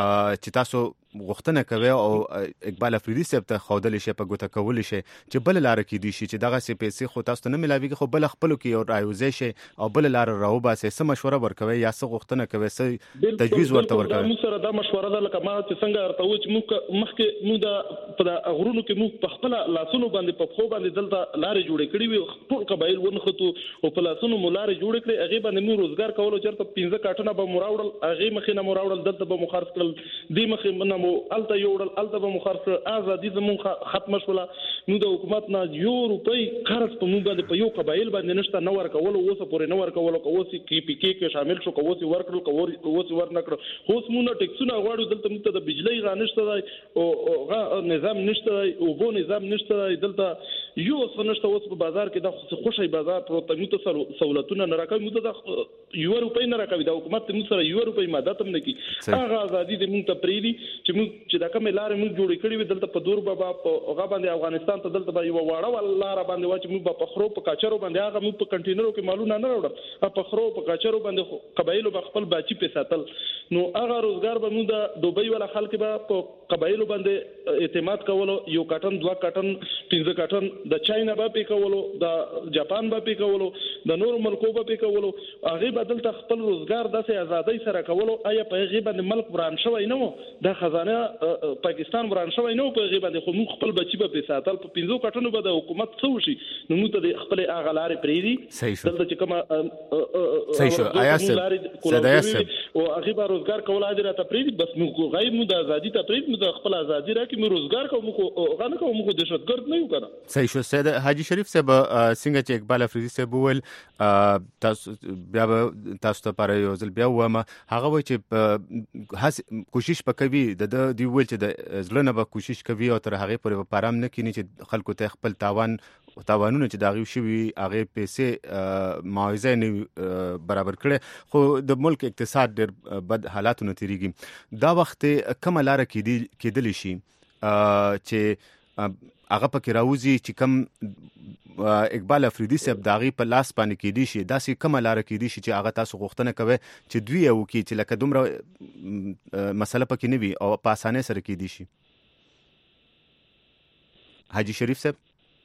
چې تاسو غوښتنه کوي او اقبال افریدي صاحب ته ښودلی شي په ګوته کولی شي چې بله لاره کیدی شي چې دغسې پیسې خو تاسو ته نه میلاویږي خو بله خپلو کې یو راوځی شي او بله لاره راوباسئ څه مشوره ورکوئ یا څه غوښتنه کوئ څه تجویز ورته ورکوئ موږ سره دا مشوره ده لکه ما چې څنګه ورته وویل چې موږ مخکې موږ د په د غرونو کې موږ په خپله لاسونو باندې په پښو باندې دلته لارې جوړې کړې وي ټول قبایل ونښتو او په لاسونو مو لارې جوړې کړې هغې باندې موږ روزګار کولو چېرته پنځه کاټونه به مو راوړل هغې مخې نه مو راوړل دلته به مو خرڅ کړل دې مخې نه مو هلته یوړل الته به مخرص ازادي زمون ختم شوله نو د حکومت نه یو روپۍ قرض په موږ باندې په یو قبایل باندې نشته نه ورکول او اوسه پورې نه ورکول او اوسه کې پی کې کې شامل شو اوسه ورکړل او اوسه ورنکړ اوس موږ ټیکسونه غواړو دلته موږ د بجلی غا نشته او نظام نشته او بو نظام نشته دلته یو څه نشته اوس په بازار کې د خوشي بازار پروت موږ ته سہولتونه نه راکوي موږ د یو روپۍ نه راکوي د حکومت موږ سره یو روپۍ مدد هم نه کوي هغه ازادي د موږ ته پریدي چې موږ چې دا کوم لارې موږ جوړې کړې وي دلته په دور بابا په هغه باندې افغانستان ته دلته به یو واړه لاره باندې و چې موږ په خرو په کاچرو باندې هغه موږ په کنټینرو کې مالونه نه راوړل په خرو په کاچرو باندې قبایلو به خپل باچی په ساتل نو هغه روزګار به موږ د دوبۍ ولا خلک به په قبایلو باندې اعتماد کولو یو کاټن دوه کاټن پنځه کاټن د چاینا به پی کولو د جاپان به پی کولو د نور ملکو به پی کولو هغه بدل ته خپل روزګار داسې ازادۍ سره کولو آیا په هغه باندې ملک وران شوی نه و د خزانه پاکستان وران شوی نه په هغه باندې خو موږ خپل بچی به ساتل په پنځو کټونو به د حکومت څو شي نو موږ ته خپل هغه لارې پریدي دلته چې کومه صحیح شو آیا سره او هغه به روزګار کول اجر ته پریدي بس موږ غیر موږ د ازادي ته پریدي موږ خپل ازادي راکې موږ روزګار کوو موږ غانه کوو موږ دهشتګرد نه یو کنه صحیح شو سید حاجی شریف صاحب څنګه چې اقبال افریدي صاحب وویل تاسو بیا تاسو ته پاره یو ځل بیا وایم هغه وایي چې کوشش وکوي د دی ویل چې د ځلنه به کوشش کوي او تر هغه پورې په پرام نه کینی چې خلکو ته خپل تاوان تاوانونه چې داغي شوی هغه پیسې معاوضه نه برابر کړي خو د ملک اقتصاد ډېر بد حالاتونه تیریږي دا وخت کومه لار کېدلی شي چې هغه پکې راوځي چې کم اقبال افریدي صاحب داغي په لاس باندې کېدی شي داسې کومه لار کېدی شي چې هغه تاسو غوښتنه کوي چې دوی یو کې چې لکه دومره مسله پکې نه وي او په اسانه سره کېدی شي حاجی شریف صاحب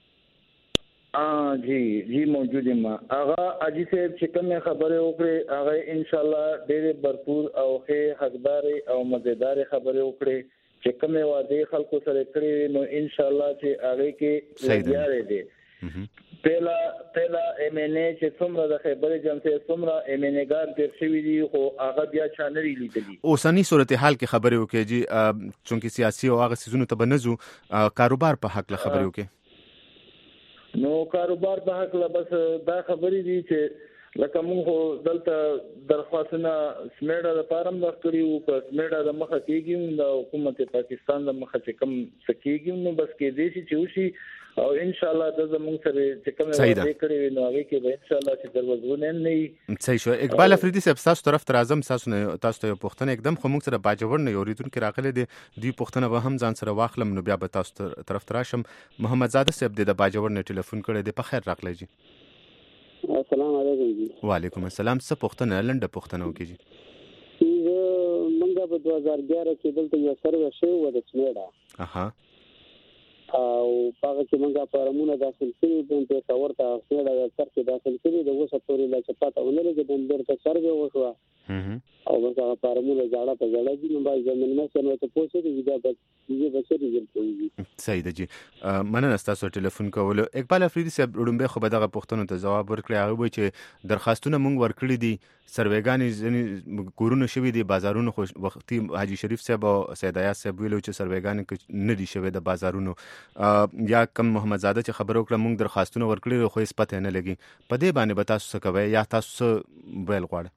اه جی جی موجود ما هغه حاجی صاحب چې کومه خبره وکړي هغه ان شاء الله ډېر برپور او ښه حقدار او مزیدار خبره وکړي چې کومه وعده خلکو سره کړی نو ان شاء الله چې هغه کې لګیاره دي پهلا پهلا ام ان ای چې څومره د خیبر جمهوریت څومره ام ان ای ګار تر شوی دي خو هغه بیا چانري لیدلی اوسنی صورتحال کې خبرې وکړي جی چونکی سیاسي او هغه سيزونو ته بنزو کاروبار په حق له خبرې وکړي نو کاروبار په حق له بس دا خبرې دي چې لکه موږ دلته درخواستونه سمیډا د پارم دختریو په سمیډا د مخه کېږي د حکومت پاکستان د مخه چې کم سکیږي نو بس کې دې شي چې وشي او ان شاء الله د زموږ سره چې کومه وعده کړې نو هغه کې به ان شاء الله چې دروازونه نه صحیح شو اقبال افریدي صاحب تاسو طرف تر اعظم تاسو نه تاسو ته پښتنه एकदम خو موږ سره باجوړ نه یوریدون کې راغلي دي دوی پښتنه به هم ځان سره واخلم نو بیا به تاسو طرف تراشم محمد زاده صاحب د باجوړ نه ټلیفون کړی دی په خیر راغلی جی السلام علیکم جی وعلیکم السلام څه پښتنه لنډه پښتنه وکړي جی منګه په دوه هزار اګیاره کې دلته یو سروې شو و د سمیډا اها او هغه چې موږ په رمونه داخل کړي په پېښور ته سمیډا د تر کې داخل کړي د اوسه پورې لا چې پاته ولري چې د ډېر څه سروې وشو او بس هغه فارمونه زړه په زړه دي نو باید زمين مثلا ته پوښتنه دي دا به دې به څه ریزلټ کوي. صحیح ده جی. مننه تاسو ټلیفون کولو. اقبال افریدي صاحب وړاندې خو به دغه پوښتنو ته جواب ورکړي. هغه وایي چې درخواستونه مونږ ورکړي دي، سروېګانې ځنې کورونه شوي دي، بازارونو خو وختي حاجي شریف صاحب او سید ایاز صاحب ویلو چې سروېګانې نه دي شوي د بازارونو، یا کم محمد زاده چې خبرو کړه مونږ درخواستونه ورکړي خو هیڅ پته نه لګي. په دې باندې به تاسو څه کوئ یا تاسو څه ویل غواړئ؟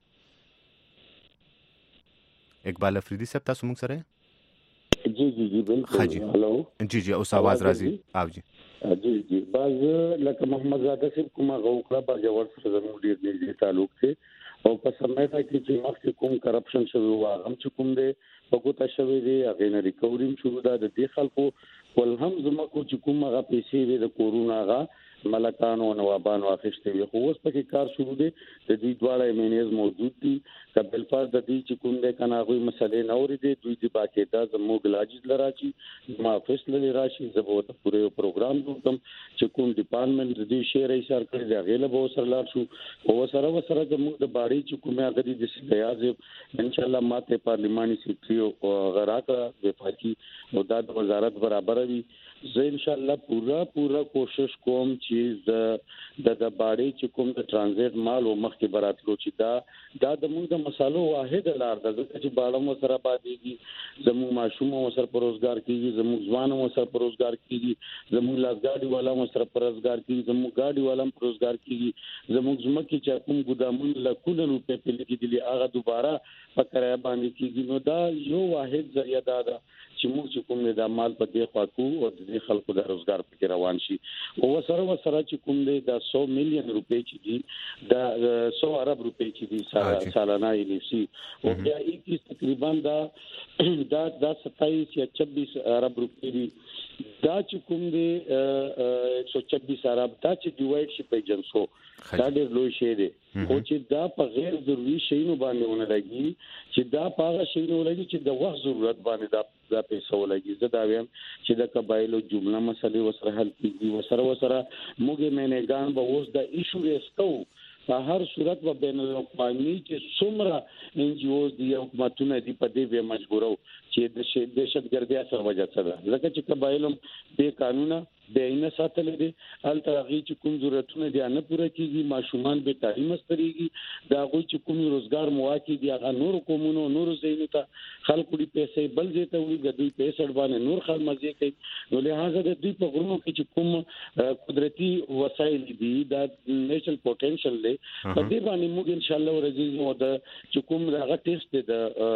اقبال افریدی صاحب تاسو موږ سره؟ جی جی جی بالکل. هلو جی جی اوس आवाज راځي. او جی جی جی باز لکه محمد زاده صاحب کومه غوکړه په جوړ سره زموږ ډیر نږدې تعلق دی او په سمېتا کې چې مخکې کوم کرپشن شوی و هغه چې کوم دی په کوته شوی دی هغه نه ریکوریم شروع ده د دې خلکو ول هم زموږ چې کوم هغه پیسې وي د کورونا هغه ملکانو او نوابانو اخیستې وي خو اوس پکې کار شروع دی د دې دواړه مینیز موجود دي قبل فرض د دې چې کوم د کناغوي مسلې نورې دي دوی د باقاعده زموږ لاجز لراشي ما فیصله لراشي زبوت پوره پروګرام جوړم چې کوم ډپارټمنټ د دې شهري سر کړی دا غیله به سره لار شو او سره سره زموږ د باړي چې کومه غدي د سیاست ان شاء الله ماته پارلماني سیکریټری او غراکا وفاقي او د وزارت برابر وي زه ان شاء الله پورا پورا کوشش کوم چې د د باړي چې کوم د ترانزیت مال او مخ کې براتلو چې دا دا د موږ د مسالو واحد لار ده چې باړم سره باندې زموږ ماشوم او سره پروزګار کیږي زموږ ځوان او سره پروزګار کیږي زموږ لاسګاډي والا او سره پروزګار کیږي زموږ ګاډي والا پروزګار کیږي زموږ زمکه چې کوم ګودامونه لکونه روپے په لګي دي هغه دوباره په کرایه باندې کیږي نو دا یو واحد ذریعہ ده چې موږ چې کوم د مال په دې خواکو او د خلکو د روزګار په روان شي او سره سره چې کوم د سو میلیون روپے چې دي د سو ارب روپے چې دي سالانه یې شي او بیا اکیس تقریبا دا دا د ستایس یا چھبیس ارب روپے دي دا چې کوم دی ایک سو چھبیس ارب دا چې ډیوایډ شي په جنسو دا ډېر لوی شی دی خو چې دا په غیر ضروري شیونو باندې ونه لګي چې دا په هغه شیونو لګي چې د وخت ضرورت باندې دا دا پیسې ولګي زه دا وایم چې د قبایلو جمله مسلې وسره حل کیږي وسره وسره موږ مینهګان به اوس د ایشو ریسکو په هر صورت په بین الاقوامي چې څومره ان جی اوز دي حکومتونه دي په دې به مجبورو چې د دهشتګردۍ سره وجه سره ځکه چې قبایلو به قانونا بینه ساتل دي الته هغه چې کوم ضرورتونه دي نه پوره کیږي ماشومان به تعلیم ستريږي دا هغه چې کوم روزګار مواقع دي هغه نور کومونو نور زینو ته خلکو دي پیسې بل ځای ته وي د دوی پیسې باندې نور خل مزه کوي نو لہذا د دوی په غرونو کې چې کوم قدرتي وسایل دي دا نیشنل پوتنشل دی په دې باندې موږ ان شاء الله ورځي نو د چې کوم هغه ټیسټ دی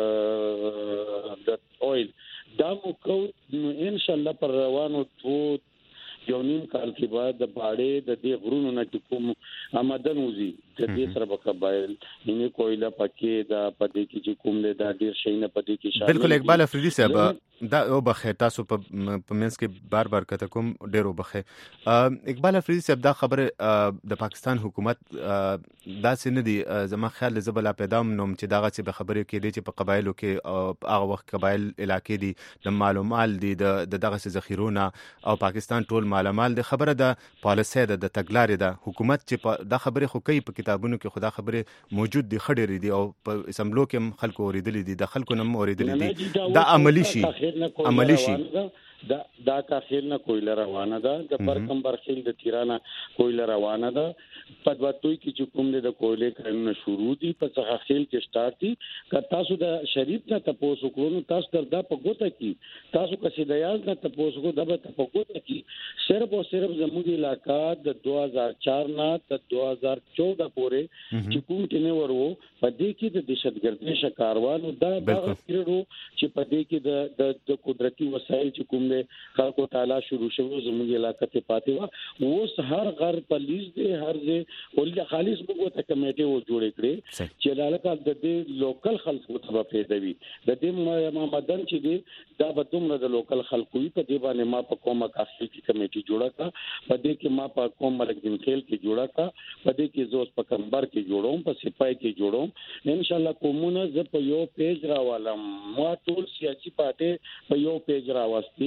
د د اویل دا مو کو ان شاء الله پر روانو تو یو نیم کال کې بعد د باړې د دې غرونو نه کوم آمدن وزي د دې سره بقبایل یې کویلا پکې دا پدې کې چې کوم له دا ډیر شي نه پدې کې شامل بالکل اقبال افریدي صاحب دا او بخیر تاسو په پمنس کې بار بار کته کوم ډیرو بخیر اقبال افریدي صاحب دا خبره د پاکستان حکومت دا سن دي زما خیال زبلا پیدام نوم چې دا غڅ به خبره کې دي چې په قبایلو کې هغه وخت قبایل علاقې دي د معلومات دي د دغه ذخیرونه او پاکستان ټول معلومات د خبره د پالیسي د تګلارې د حکومت چې دا خبره خو کوي په کتابونو کې خدا خبره موجود دي خډيري دي او په اسمبلو کې خلکو اوریدلې دي د خلکو نم اوریدلې دي دا عملی شي عملی شي دا دا کاخیل نه کویل روانه ده د برکم برخیل د تیرانه کویل روانه ده په دوتوي کې چې کوم د کویلې کارونه شروع دي په څخه خیل کې سٹارټ دي که تاسو د شریف نه تاسو کوو تاسو دردا په ګوته کې تاسو کسي د یاز نه تاسو کو د په ګوته کې صرف او صرف زموږ علاقہ د دوه هزار چار نه تر دوه هزار چودہ پورې چې کوم ټینه ورو په دې کې د دهشتګردۍ شکاروالو دا هغه پیرو چې په دې کې د قدرتي وسایل چې کوم خلکو تعالی شروع شوه زموږ علاقې ته پاتې و اوس هر غر پولیس دی هر ځای ولې خالص موږ ته کمیټه و جوړې کړې چې علاقه د دې لوکل خلکو ته پیدوي د دې مامدن چې دی دا به دومره د لوکل خلکو په دې باندې ما په کومه کافي کې کمیټه جوړه کړه په دې کې ما په کوم ملک دین خیل کې جوړه کړه په دې کې زوس په کمبر کې جوړوم په سپای کې جوړوم ان شاء الله کومونه ز په یو پیج راوالم ما ټول سیاسي پارټي په یو پیج راوستي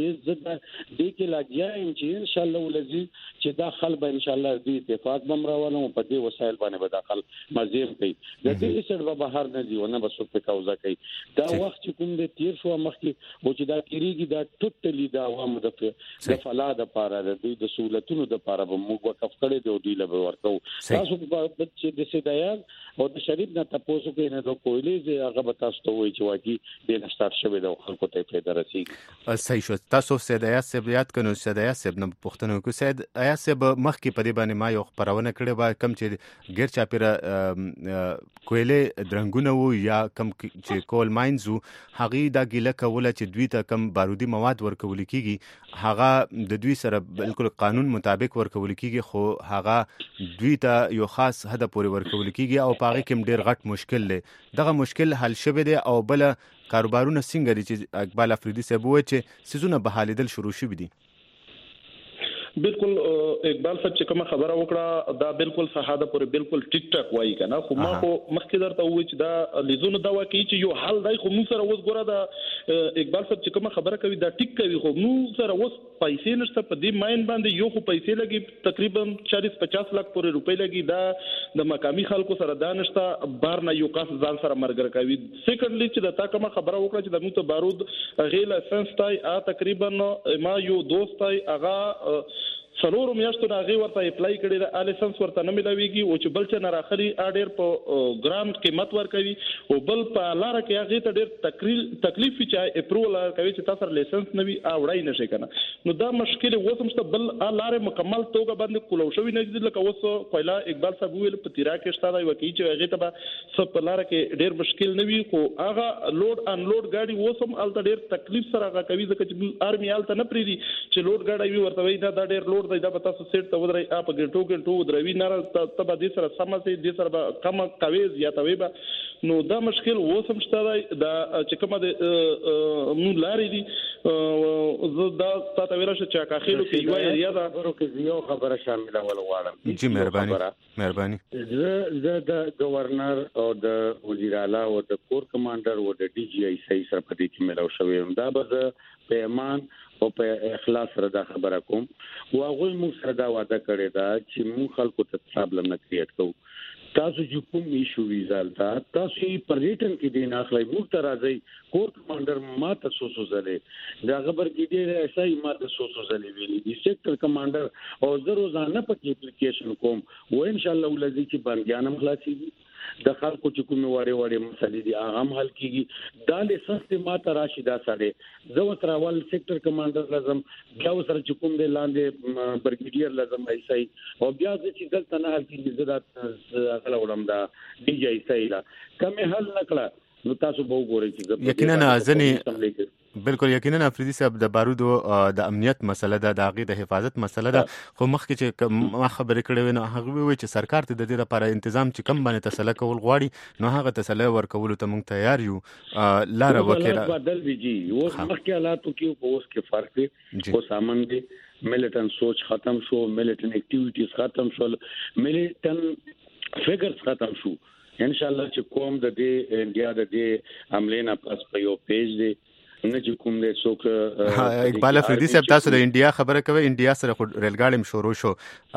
زدا دې کې لاګیا ان چې ان شاء الله ولزي چې دا خل به ان شاء الله دې اتفاق بمراونه په دې وسایل باندې به داخل مزید کوي د دې سر به بهر نه دی ونه بس په کاوزه کوي دا وخت چې کوم د تیر شو مخکې او چې دا کیږي دا ټوټلی دا عوامو د د فلاد لپاره د دوی د سہولتونو لپاره به موږ وقف کړی دی او دوی له ورکو تاسو په چې د سیدایان او د شریف نه تاسو کې نه د کویلې چې هغه به تاسو ته وایي چې واقعي د نشټار شوی د خلکو ته پیدا رسیږي صحیح شو تاسو سیدایا سب یاد کنو سیدایا سب نه پښتنو کو سید آیا سب مخکې په دې باندې ما یو خبرونه کړې و کم چې غیر چاپیره کویلې درنګونه وو یا کم چې کول ماینز هغه دا ګیله کوله چې دوی ته کم بارودي مواد ورکول کیږي هغه د دوی سره بالکل قانون مطابق ورکول کیږي خو هغه دوی ته یو خاص هدف پورې ورکول کیږي او پاره کې ډیر غټ مشکل دی دغه مشکل حل شوه دی او بل کاروبارونه څنګه دي چې اقبال افریدي صاحب وایي چې سيزونه بحالیدل شروع شوه دي بالکل اقبال صاحب چې کوم خبره وکړه دا بالکل صحاده پورې بالکل ټیک ټاک وایي کنه خو ما خو مخکې درته وایي چې دا لیزونه دا واکې چې یو حل دی خو موږ سره اوس ګوره دا اقبال صاحب چې کوم خبره کوي دا ټیک کوي خو موږ سره اوس پیسې نشته په دې ماین باندې یو خو پیسې لګي تقریبا چالیس پچاس لک پورې روپۍ لګي دا د مقامی خلکو سره دا نشته بار نه یو کس ځان سره مرګر کوي سیکنډلی چې دا تا کوم خبره وکړه چې د موږ ته بارود غیله سنستای ا تقریبا ما یو دوستای اغا څلور میاشتو راغی ورته اپلای کړی د لایسنس ورته نه ملويږي او چې بل چې نه راخلي اډیر په ګرام قیمت ورکوي او بل په لار کې هغه ته ډیر تکلیف تکلیف چې اپروول کوي چې تاسو لایسنس نه وي اوړای نشي کنه نو دا مشکل وسمسته بل لار مکمل توګه باندې کولو شوی نه دي لکه اوس पहिला اقبال صاحب ویل په تیرا کې شته دا وکی چې هغه ته سب په لار کې ډیر مشکل نه وي خو هغه لوډ ان لوډ گاډي وسم الته ډیر تکلیف سره هغه کوي ځکه چې ارمي الته نه پریدي چې لوډ گاډي وي ورته وي دا ډیر لوډ دا په تاسو سیټ ته ودرای اپ ګټو ګټو ودروي نه ته به دې سره سم سي دې سره کم کوي زیاتوي به نو دا مشکل وسم شته دا چې کومه د نو لاري دي دا تاسو ویل چې کاخیلو کې یو ایریا دا ورو کې یو خبره شامل ول غواړم جی مهرباني مهرباني زه د گورنر او د وزیر اعلی او د کور کمانډر او د ډي جی آی سي سره په دې کې ملو شوی دا به په ایمان او په اخلاص سره دا خبره کوم واغوی موږ سره دا وعده کړی دا چې موږ خلکو ته پرابلم نه کریټ کوو تاسو چې کوم ایشو ویزالتا تاسو په ریټن کې دین اخلي موږ ته راځي کور کمانډر ما ته سوسو زله دا خبر کې دی ایسای ما ته سوسو زله ویلي دي سېکټر کمانډر او زه روزانه په اپلیکیشن کوم و ان شاء الله ولذي چې باندې خلاصيږي د خلکو چې کومه واره واره مسلې دي هغه هم حل کیږي دا لیسنس ته ماته راشي دا سره زه وتراول سېکټر کمانډر لازم بیا سره چې کوم د لاندې برګیډیر لازم ایسای او بیا چې دلته نه حل کیږي زه دا غلم دا ډي جی آی سي لا کوم حل نکړه نو تاسو به وګورئ چې یقینا ځنی بالکل یقینا افریدي صاحب د بارودو د امنیت مسله ده د هغه د حفاظت مسله ده خو مخکې چې ما خبرې کړې نو هغه وی چې سرکار ته د دې لپاره تنظیم چې کم باندې تسلی کول غواړي نو هغه تسلی ورکول ته موږ تیار یو لار وکړه بدل ویږي اوس مخکې حالاتو کې اوس کې فرق دی او سامان دی ملیټن سوچ ختم شو ملیټن اکټیویټیز ختم شو ملیټن فګرز ختم شو ان شاء الله چې کوم د دې انډیا د دې عملینا پس په یو پیج دی نه چې کوم دې څوک اقبال افریدي صاحب تاسو د انډیا خبره کوي انډیا سره ریلګاډي شروع شو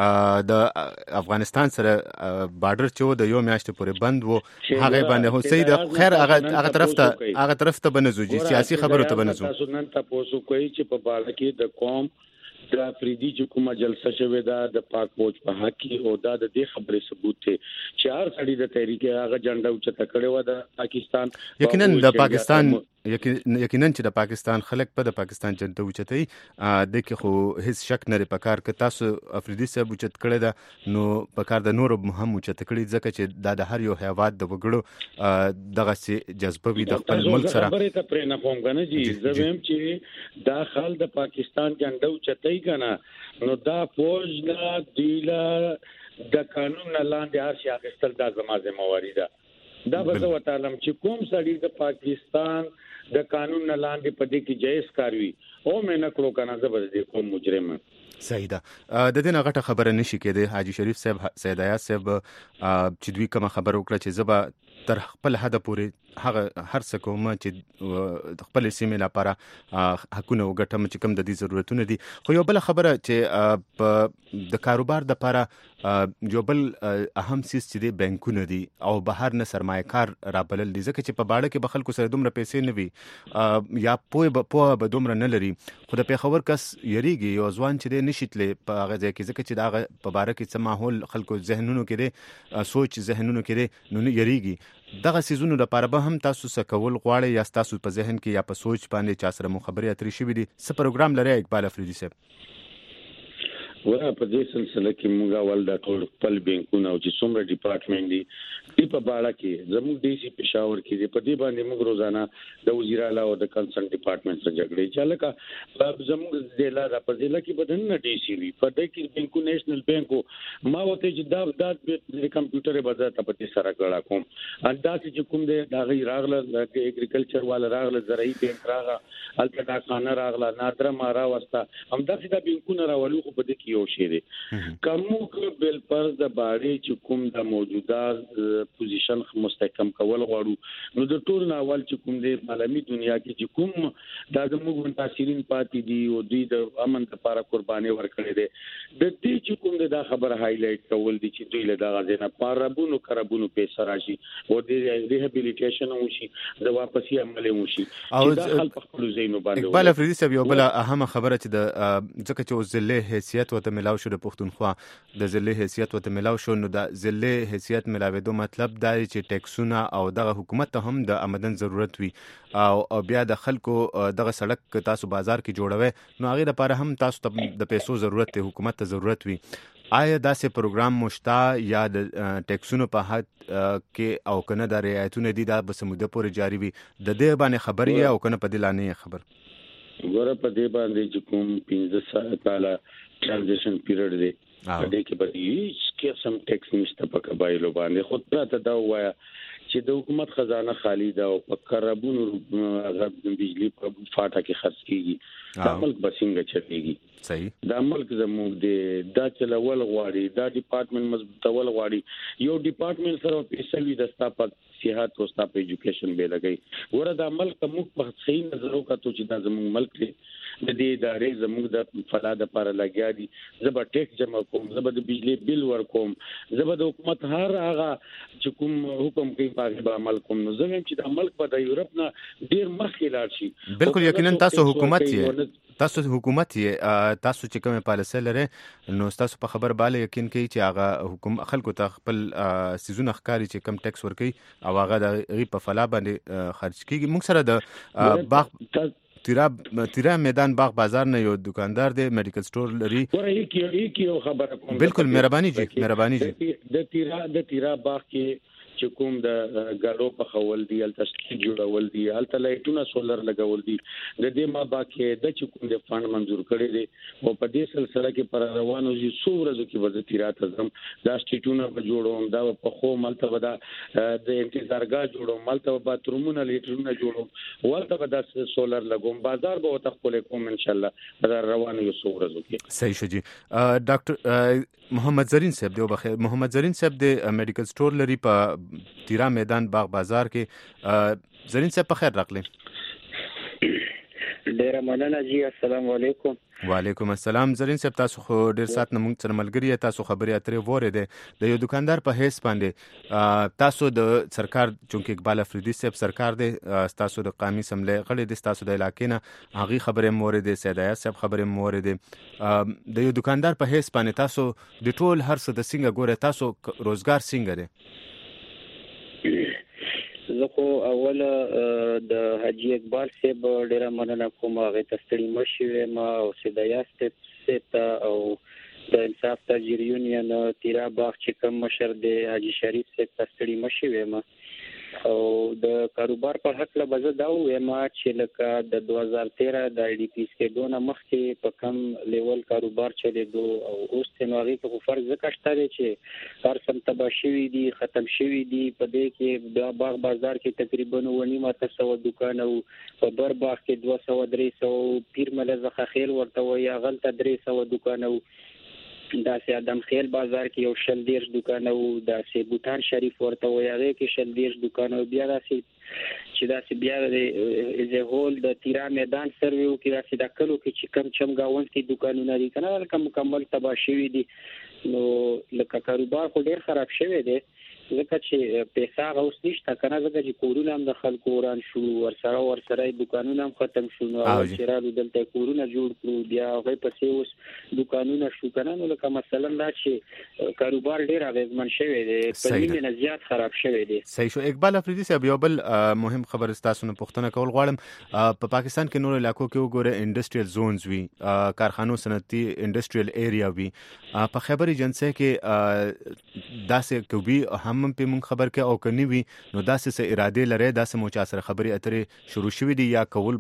د افغانستان سره بارډر چې د یو میاشت پورې بند وو هغه باندې هو سید خیر هغه هغه طرف ته هغه طرف ته بنځو سیاسي خبرو ته بنځو تاسو نن تاسو کوی چې په بالا کې د قوم د افریدي چې کومه جلسه شوه دا د پاک فوج په حق کې او دا د دې خبرې ثبوت دی چې هر سړي د تحریک هغه جنډه او چې تکړه و د پاکستان یقینا د پاکستان یقینا چې د پاکستان خلک په د پاکستان جنډه او چتای د کې خو هیڅ شک نه لري پکار ک تاسو افریدي صاحب چت کړه دا نو پکار د نور مهم چت کړي ځکه چې دا د هر یو هیواد د وګړو دغه سي جذبه وي د خپل ملک سره خبره ته پرې نه کوم کنه جی زویم چې دا خال د پاکستان جنډه او چتای کنه نو دا فوج نه دیلا د قانون نه لاندې هر شي اخستل دا زما ذمہواری ده دا به زه وتعلم چې کوم سړي د پاکستان د قانون نه لاندې پدې کې جایز کاروي او مې نه کړو کنه زه به دې کوم مجرم صحیح ده د دې نه غټه خبره نشي کېده حاجی شریف صاحب سیدایا صاحب چې دوی کوم خبر وکړه چې زبا تر خپل حد پورې هغه هر څه کوم چې د خپل سیمې لپاره حقونه وګټم چې کوم د دې ضرورتونه دي. خو یو بل خبره چې په د کاروبار د لپاره یو بل اهم سیس چې د بانکونه دي او بهر نه سرمایه کار رابلل دي، ځکه چې په باړه کې به خلکو سره دومره پیسې نه وي یا پوه پوه به دومره نه لري. خو د پیښور کس یریږي یو ځوان چې دی نشي تللی په هغه ځای کې، ځکه چې د هغه په باره کې څه ماحول خلکو ذهنونو کې دی، سوچ ذهنونو کې دی، نو نه یریږي. دغه سیزونو لپاره به هم تاسو څه کول غواړئ یا تاسو په ذهن کې یا په سوچ باندې چا سره مو خبرې اترې شوي دي؟ څه پروګرام لري اقبال افریدي صاحب؟ ورا په دې سلسله کې موږ اول د ټول خپل بانکونو او چې څومره ډپارټمنټ دي دی په باړه کې زموږ ډي سي پېښور کې دی په دې باندې موږ روزانه د وزیر اعلی او د کنسرن ډپارټمنټ سره جګړې چالکه په زموږ ضلع د په ضلع کې بدن نه ډي سي وی په دې کې بانکو نېشنل بانکو ما وته چې دا د کمپیوټر بازار ته په سره کړه کوم انداز چې کوم دی دا غي راغله د اګریکلچر والا راغله زراعي بانک راغله الکدا خانه راغله نادره مارا واسطه هم دا چې بانکونه راولو په دې یو شی دی. کومو بل پر د باړې چې کوم د موجوده پوزیشن مستحکم کول غواړو نو د ټول ناول چې کوم د عالمي دنیا کې چې کوم د زموږ منتاثرین پاتې دي او د امن لپاره قرباني ورکړي دي د دې چې کوم د خبر هایلایټ کول دي چې دوی له دغه ځنه پارابونو کرابونو پیسې راشي او د ریهابیلیټیشن وشي د واپسی عمل وشي چې د خلک خپل زینو باندې. اقبال افریدي صاحب یو بل اهم خبره چې د ځکه چې ضلع حیثیت ته ملاو شو د پښتونخوا د ضلع حیثیت ته ملاو شو نو د ضلع حیثیت ملاوېدو مطلب دا چې ټیکسونه او دغه حکومت ته هم د آمدن ضرورت وي او بیا د خلکو دغه سړک تاسو بازار کې جوړوي نو هغه لپاره هم تاسو ته د پیسو ضرورت دی، حکومت ته ضرورت وي. آیا داسې پروګرام مشتا یا د ټیکسونو په حد کې او کنه د رعایتونه دي دا به سموده پورې جاری وي د دې باندې خبرې او کنه په دې لانه خبر؟ ګوره په دې باندې چې کوم پنځه کاله ټرانزیشن پیریډ دی په دې کې به هیڅ قسم ټیکس نشته په قبایلو باندې. خو پراته دا وایا چې د حکومت خزانه خالی ده او په کربونو غږ د بجلی په فاټه کې خرڅ کیږي دا ملک بسنګ چلېږي. صحیح دا ملک زموږ دی دا چلول غواړي دا ډپارټمنټ مضبوطول غواړي یو ډپارټمنټ سره پیسې وي د ستاپت صحت او ستاپ ایجوکیشن به لګي ګوره دا ملک ته موږ په صحیح نظر وکړو چې دا زموږ ملک دی د دې ادارې زموږ د فلاد لپاره لګیا دي. زبر ټیکس جمع کوم، زبر د بجلی بل ور کوم، زبر د حکومت هر هغه چې کوم حکم کوي په به عمل کوم. نو زموږ چې د عمل په د یورپ نه ډیر مخکې لاړ شي. بالکل یقینا تاسو حکومت یې تاسو حکومت یې تاسو چې کومه پالیسي لري نو تاسو په خبر باندې یقین کوي چې هغه حکومت خلکو ته خپل سيزونه ښکاری چې کم ټیکس ورکي او هغه د غي په فلا باندې خرج کیږي. موږ سره د باغ تیرا تیرا میدان باغ بازار نه یو دکاندار دی میډیکل سٹور لري. ورې کې یو کې خبره کوم بالکل مهرباني جی مهرباني جی د تیرا د تیرا باغ کې چې کوم د غالو په خول دی ال تشکیل جوړول دي ال لایټونه سولر لګول دي د دې ما باکه د چې کوم د فند منزور کړي دي او په دې سلسله کې پر روانو دي څو ورځې کې وځي تیرات زم دا سټیټونه په جوړوم دا په خو ملته ودا د انتظارګاه جوړوم ملته باترومونه لیټرونه جوړوم ولته ودا سولر لګوم بازار به وتخول کوم ان شاء الله دا روانو یو څو ورځې کې. صحیح شجی ډاکټر محمد زرین صاحب دی بخیر محمد زرین صاحب د میډیکل سٹور لري په تیرا میدان باغ بازار کې. زرین صاحب په خیر راغلی. ډیر مننه جی السلام علیکم. وعلیکم السلام. زرین صاحب تاسو خو ډیر سات نه مونږ سره ملګری تاسو خبرې اترې وره ده د یو دکاندار په هیڅ باندې تاسو د سرکار چونکه اقبال افریدي صاحب سرکار دی تاسو د قومي سملې غړي د تاسو د علاقې نه هغه خبرې مورې ده سیدایا صاحب خبرې مورې ده د یو دکاندار په هیڅ باندې تاسو د ټول هر څه د څنګه ګوره تاسو روزګار څنګه دی؟ زه خو اول د حاجی اقبال صاحب ډیره مننه کوم هغه تستړي مشوي ما او سیدایا صاحب او د انصاف تاجر یونین تیرا باغ چې کوم مشر دی حاجی شریف صاحب تستړي مشوي ما او د کاروبار په حق له بزه دا وایم چې لکه د دوه هزار تیرہ د ای ډی پی اس کې دونه مخکې په کم لیول کاروبار چلیدو او اوس تنوغي په فرض زکشته دي چې هر سم تباشوي دي ختم شوي دي په دې کې د باغ بازار کې تقریبا ونیمه تسو دکان او په بر باغ کې دوه سوه درې سوه پیر ملزخه خیل ورته وي غلطه درې سوه دکان او دا سي ادم خیل بازار کې یو شل دیرش دکان او دا سي بوتان شریف ورته ویاغه کې شل دیرش دکان او بیا دا سي چې دا سي بیا د از هول د تیرا میدان سرویو کې دا سي د کلو کې چې کم چم گاوند کې دکانونه دي کنه لکه مکمل تباہ شوی دي نو لکه کاروبار خو ډیر خراب شوی دی ځکه چې پیسې غوښ نشته کنه ځکه چې کورونه هم د خلکو وران شو ورسره ورسره دکانونه هم ختم شو نو چې را دلته کورونه جوړ کړو بیا هغه پسې اوس دکانونه شو کنه نو لکه مثلا دا چې کاروبار ډیر اغیزمن شوی دی په نیمه نه زیات خراب شوی دی صحیح شو اقبال افریدي صاحب یو بل مهم خبر تاسو نه پوښتنه کول غواړم په پاکستان کې نور علاقو کې وګوره انډستریل زونز وی کارخانو صنعتي انډستریل ایریا وی په خبري جنسه کې داسې کوي هم په مون خبر کې او کني وي نو داسې سه اراده لري داسې مو چا سره خبري اترې شروع شوې دي یا کول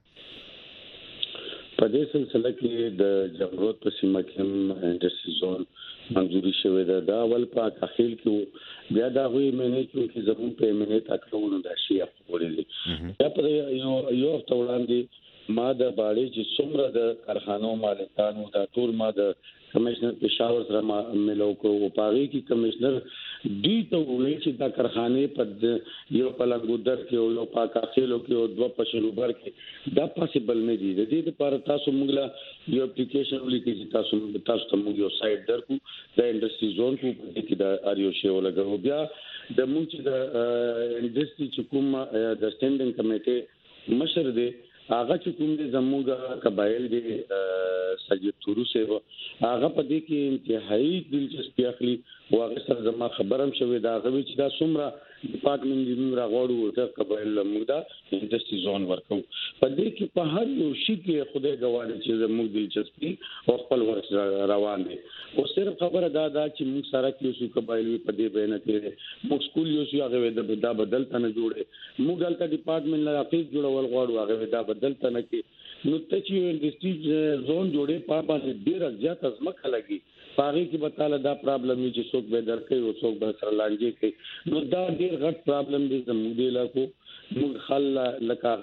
بغواړي په دې سلسله کې د جمهوریت په سیمه کې انډستری زون منځوري شوې ده دا اول په تخیل کې بیا دا غوي مینه چې زمون په مینه تکلونه د شي خپلې یا په یو یو توړاندې ما د باړې چې څومره د کارخانو مالکانو دا ټول ما د کمشنر پېښور سره ما ملو کو او پاغي کی کمشنر دی ته وې چې دا کارخانه په یو پلنګودر کې او پاکا خېلو کې او دوه پښلوبر کې دا پاسبل نه دي د دې لپاره تاسو موږ یو اپلیکیشن ولیکي چې تاسو تاسو ته موږ یو سایت درکو د انډستری زون کو په کې دا اریو شی ولګو بیا د موږ چې د انډستری چې کوم د سټینډینګ کمیټه مشر دی هغه چې کوم دي زموږه قبایل دي سجد تورو سیو هغه په دې کې انتهایی دلچسپي اخلي او هغه سره زما خبرم شوې دا هغه چې دا څومره ډپارټمنټ دې موږ راغوړو چې قبایل موږ دا انډستری زون ورکو په دې کې په هر یو شي کې خدای غواړي چې زموږ دلچسپي او خپل ورس روان دي او صرف خبره دا دا چې موږ سره کې څو قبایل په دې بیان کړي موږ سکول یو څه هغه دا بدل تنه جوړه موږ دلته ډپارټمنټ لا افیس جوړول غواړو هغه دا بدل تنه کې نو ته چې انډستری زون جوړې په باندې ډیر زیات ازمکه لګي پاره کې بتاله دا پرابلم چې څوک به درکې او څوک به سره لانجې کوي نو دا ډیر غټ پرابلم دی زموږ دی لکه موږ خل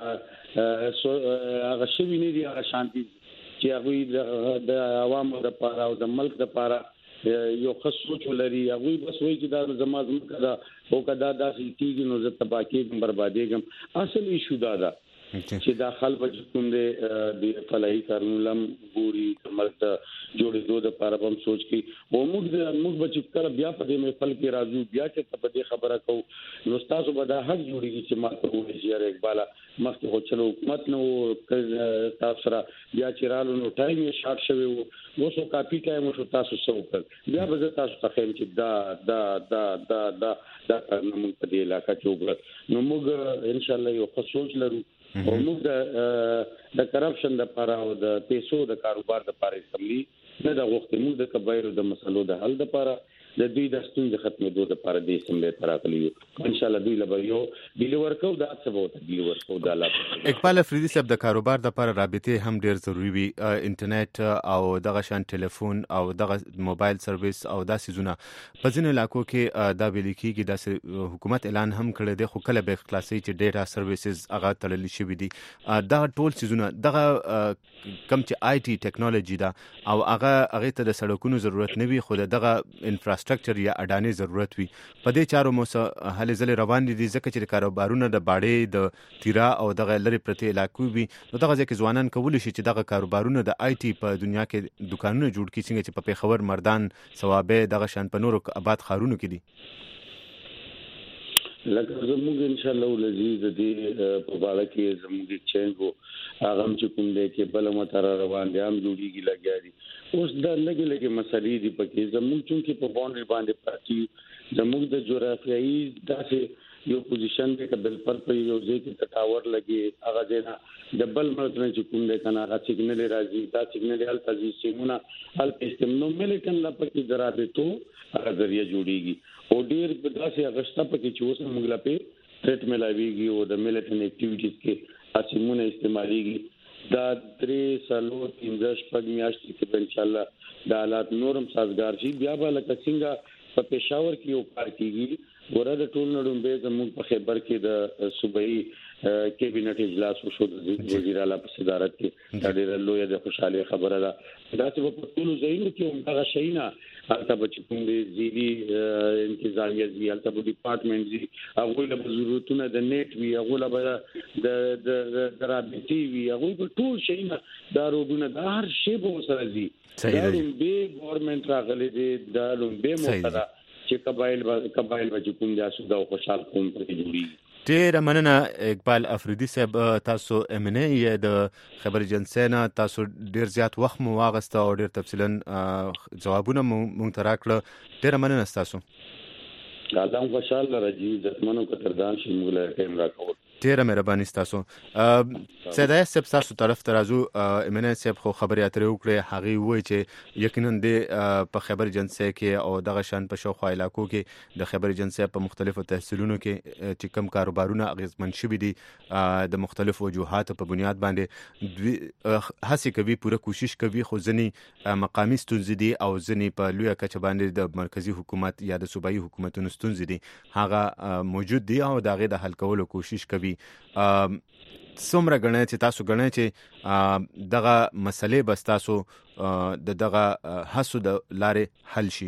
لکه هغه شوی نه دی هغه شانتي چې هغه د عوامو لپاره او د ملک لپاره یو خصوص ولري هغه بس وایي چې دا زمازم کړه او کدا دا سيتيږي نو زه تباکې بربادېږم اصل ایشو دا ده چې دا خلک کوم دي د فلاحي کارونو لم ګوري مرته جوړې دوه د لپاره هم سوچ کی او موږ موږ بچ کړه بیا په دې محفل کې راځو بیا چې په دې خبره کو نو تاسو به دا حق جوړیږي چې ما ته وایي چې اقبال مخکې خو چلو حکومت نو تاسو سره بیا چې رالو نو ټایم یې شارټ شوی وو وو کاپی ټایم شو تاسو څو کړ بیا به تاسو ته خیم چې دا دا دا دا دا دا موږ په دې علاقې کې وګړو نو موږ ان شاء الله یو خصوص لرو او موږ د د کرپشن د لپاره او د پیسو د کاروبار د لپاره سملي نه د غوښتنې موږ د کبایرو د مسلو د حل لپاره د دوی د ستونزې ختمېدو لپاره د سملي تراغلي ان شاء الله دوی لپاره یو ډیلیور کو دا څه وته ډیلیور کو دا لا اقبال افریدي صاحب د کاروبار د لپاره رابطه هم ډیر ضروری وي انټرنیټ او دغه شان ټلیفون او دغه موبایل سرویس او داسې زونه په ځینو علاقو کې دا ویل کېږي د حکومت اعلان هم کړی دی خو کله به خلاصي چې ډیټا سرویسز هغه تړل شي دي دا ټول سيزونه دغه کم چې آی ټي ټیکنالوژي دا او هغه هغه ته د سړکونو ضرورت نه وي خو دغه انفراستراکچر یا اډانې ضرورت وي په دې چارو مو سه هلې ځلې روان دي ځکه چې کاروبارونه د باړې د تیرا او دغه لری پرته علاقو وي نو دغه ځکه ځوانان کول شي چې دغه کاروبارونه د آی ټي په دنیا کې دکانونه جوړ کړي څنګه چې په پیښور مردان ثوابه دغه شان په نورو آباد خارونو کې دي لکه زموږ ان شاء الله ولزي د دې په اړه کې زموږ چینګو هغه چې کوم دې کې بل متر روان دي هم جوړیږي لګیا دي اوس دا لګي لګي مسلې دي پکې زموږ چې په باونډري باندې پاتې زموږ د جغرافیایي داسې یو پوزیشن دی کبل پر په یو ځای کې ټاور لګي هغه ځای د بل مرتبه چې کوم دې کنه هغه سیګنل راځي دا سیګنل هل تاسو سیمونه هل استعمال ملکن لا پکې درابطو هغه ذریعہ جوړیږي او ډیر په داسې اغشتا پکې چې اوس موږ لا په ټریټ ملاويږي او د ملټن اکټیویټیز کې اسمونه استعماليږي دا درې سالو تینځش پګ میاشتې کې ان شاء الله د حالات نورم سازگار شي بیا به لکه څنګه په پېښور کې یو کار کیږي ورته ټول نړۍ به زموږ په خبر کې د صوبایي کابینټ اجلاس وشو د وزیر اعلی په صدارت کې دا ډېر لوی د خوشاله خبره ده دا چې په ټول ځایونو کې هغه شینا البته چې کوم دي زیدي انتظامیه دي البته ډپارټمنټ دي هغه له ضرورتونو د نیټ وی هغه له د د رابطي وی هغه ټول شینا دا روډونه د هر شی په سره دي دا به ګورنمنت راغلي دي دا به موخه چې قبایل قبایل وجه کوم جاسو دا خوشحال کوم پر جوړي ډیر مننه اقبال افریدي صاحب تاسو امنه یې د خبر ایجنسی نه تاسو ډیر زیات وخت مو واغسته او ډیر تفصیلا ځوابونه مونږ ته راکړه ډیر مننه تاسو الله خوشاله راځي ځمنو کتردان شي موږ له ټیم راکوو ډیره مهرباني تاسو سیدای صاحب تاسو طرف ته راځو امنه صاحب خو خبرې اترې وکړې هغه وایي چې یقینا د په خبر ایجنسی کې او دغه شان په شاوخوا علاقو کې د خبر ایجنسی په مختلفو تحصیلونو کې چې کوم کاروبارونه اغیزمن شوي دي د مختلفو وجوهاتو په بنیاد باندې هڅه کوي پوره کوشش کوي خو ځنې مقامي ستونزې دي او ځنې په لویه کچه باندې د مرکزی حکومت یا د صوبایي حکومتونو ستونزې دي هغه موجود دي او دغه د حل کولو کوشش کوي څومره غنئ چې تاسو غنئ چې دغه مسلې بس تاسو د دغه هڅو د لارې حل شي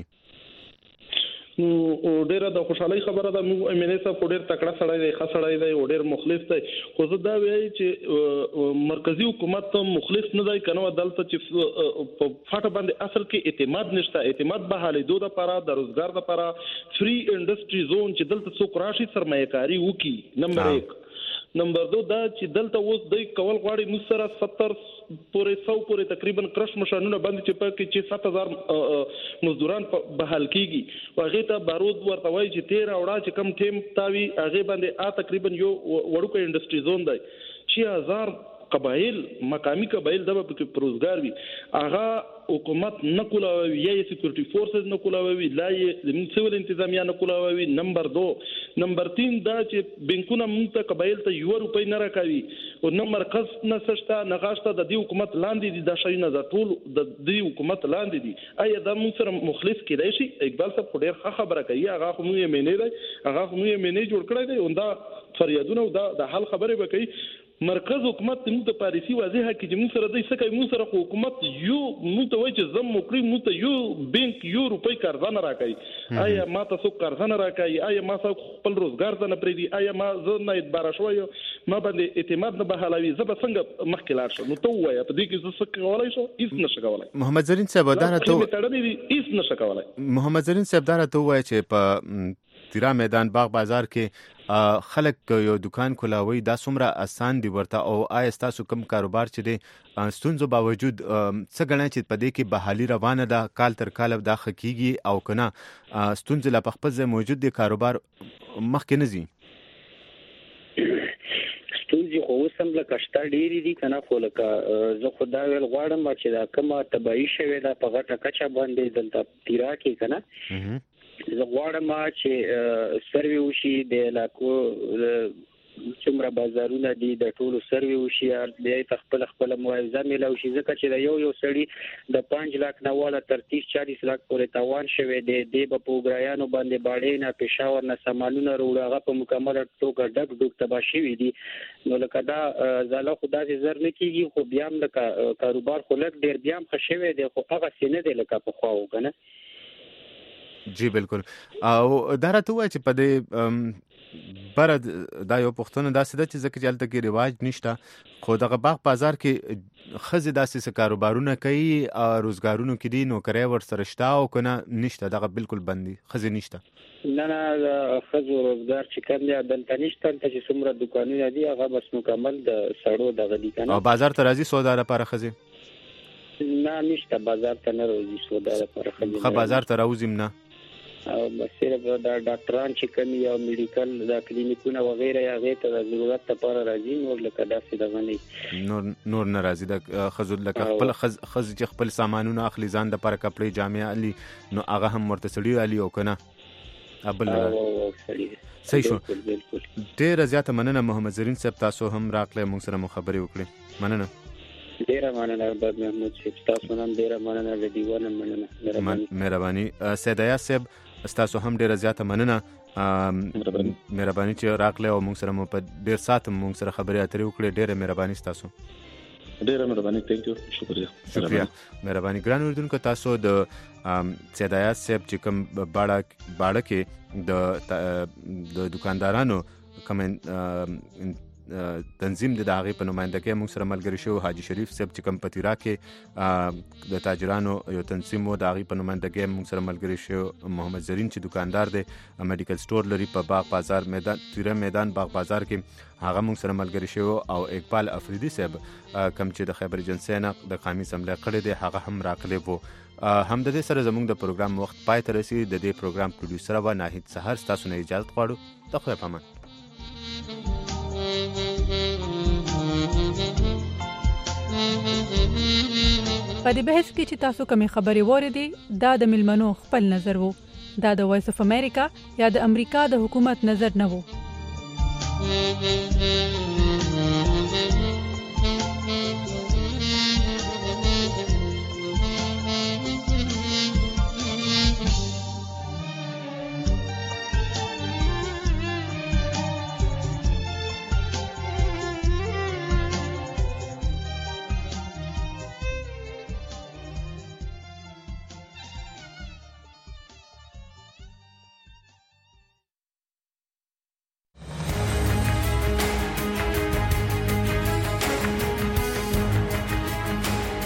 نو ډیره د خوشحالي خبره ده نو امینه صاحب ډیر تکړه سړی دی ښه سړی دی ډیر مخلص دی خو زه دا وایي چې مرکزی حکومت ته مخلص نه دی کنه دلته چې په فاټه باندې اصل کې اعتماد نشته اعتماد به حالې دوه لپاره د روزګار لپاره فری انډستری زون چې دلته څوک راشي سرمایه‌کاري وکي نمبر یک نمبر دو دا چې دلته اوس د کول غواړي نو سره ستر پورې سو پورې تقریبا کرش مشانونه باندې چې په کې چې سات هزار مزدوران بحال کیږي او هغه ته بارود ورته وایي چې تیر اوړه چې کم ټیم تاوي هغه باندې ا تقریبا یو وړوکه انډستری زون دی چې هزار قبایل مقامی قبایل د په روزګار وي هغه حکومت نه کولاوي یا سکیورټي فورسز نه کولاوي لا یې سیول انتظامیه نه کولاوي نمبر دو نمبر تین دا چې بانکونه مونږ ته قبایل ته یو روپۍ نه راکوي او نه مرکز نه سشته نه غاشته د دې حکومت لاندې دي د شي نه د ټول د دې حکومت لاندې دي ایا دا مونږ سره مخلص کېدای شي اقبال صاحب ډېر ښه خبره کوي هغه خو موږ یې مینې دی هغه خو موږ یې مینې جوړ کړی دی او دا فریادونه دا د حل خبرې وکړي مرکز حکومت موږ ته پالیسی واضحه کړي چې موږ سره د څه کوي موږ سره حکومت یو موږ ته وایي چې زم موکړي موږ ته یو بانک یو روپۍ قرضه نه راکړي آیا ما تاسو قرضه نه راکړي آیا ما خپل روزګار ته نه پریدي آیا ما زه نه اعتبار شوی ما باندې اعتماد نه بحالوي زه به څنګه مخکې لاړ شم نو ته وایې په دې کې زه څه کولای شم هیڅ نشم کولای محمد زرین صاحب دا راته هیڅ نشم کولای محمد زرین صاحب دا راته وایي چې په تیرا میدان باغ بازار کې خلک یو دکان کولاوي دا څومره آسان دی ورته او آیا تاسو کوم کاروبار چې دی ستونزو باوجود څه غنئ چې په دې کې بحالي روانه ده کال تر کال دا خکېږي او کنه ستونزې لا په خپل ځای موجود دی کاروبار مخکې نه ځي ستونزې خو اوس هم لکه شته ډېرې دي که نه خو لکه زه خو دا ویل غواړم چې دا کومه تباهي شوې ده په غټه کچه باندې دلته تیرا کې که نه زه غواړم چې سروي وشي د علاقو څومره بازارونه دي د ټولو سروي وشي د خپل خپل معاوضه ملو شي ځکه چې د یو یو سړي د پنځه لک نه والا تر تیس چالیس لک پورې تاوان شوی دی د په پروګرامونو باندې باندې نه پېښور نه سامانونه وروړه په مکمل توګه ډک ډک تبا شوی دي نو لکه دا زاله خدا دې زر نه کیږي خو بیا هم لکه کاروبار خو لک ډیر بیا هم خښوي دی خو هغه سینه دی لکه په خواو کنه جی بالکل او دا راته وایي چې په دې بره دا یو پوښتنه داسې ده چې ځکه چې هلته کې رواج نشته خو دغه باغ بازار کې ښځې داسې څه کاروبارونه کوي روزګارونو کې دي نوکرۍ ورسره شته او که نه نشته دغه بالکل بند دي ښځې نشته نه نه ښځو روزګار چې کوم دی دلته نشته دلته چې څومره دوکانونه دي هغه بس مکمل د سړو دغه دي که نه او بازار ته راځي سودا لپاره ښځې نه نشته بازار ته نه راځي سودا لپاره ښځې ښه بازار ته راوځم نه او صرف د ډاکټران چې کومي او میډیکل د کلینیکونه وغیرہ هغه ته د ضرورت لپاره راځي نور لکه داسې دغه نه نور نور نه راځي د خزو لکه خپل خز چې خپل سامانونه اخلي ځان د لپاره کپړې جامې علي نو هغه هم ورته سړي علي او کنه ابل صحیح شو ډېر زیاته مننه محمد زرین صاحب تاسو هم راغله موږ سره خبرې وکړې مننه ډیره مننه عبد محمود صاحب تاسو هم ډیره مننه د دیوان مننه مهرباني سیدایا صاحب ستاسو هم ډیره زیاته مننه مهرباني چې راغله او موږ سره مو په ډیر سات موږ سره خبرې اترې وکړې. ډیره مهرباني ستاسو. ډیره مهرباني. ثانک یو. شکریہ. شکریہ. مهرباني. ګران اوریدونکو تاسو د سیدایا صاحب چې کوم باړه باړه کې د د دکاندارانو کوم تنظیم د هغه په نمائندګۍ موږ سره ملګری شو حاجی شریف صاحب چې کوم پتیرا کې د تاجرانو یو تنظیم و د هغه په نمائندګۍ موږ سره ملګری شو محمد زرین چې دکاندار دی میډیکل سٹور لري په باغ بازار میدان تیره میدان باغ بازار کې هغه موږ سره ملګری شو او اقبال افریدی صاحب کوم چې د خیبر ایجنسی نه د قومي اسمبلی کړی دی هغه هم راغلی وو. هم د دې سره زموږ د پروګرام وخت پای ته رسیدي. د دې پروګرام پروډوسر و ناهید سحر تاسو نه اجازه غواړو. د خدای په امان. په دې بحث کې چې تاسو کومې خبرې واورېدې دا د ملمنو خپل نظر وو. دا د وایس اف امریکا یا د امریکا د حکومت نظر نه وو.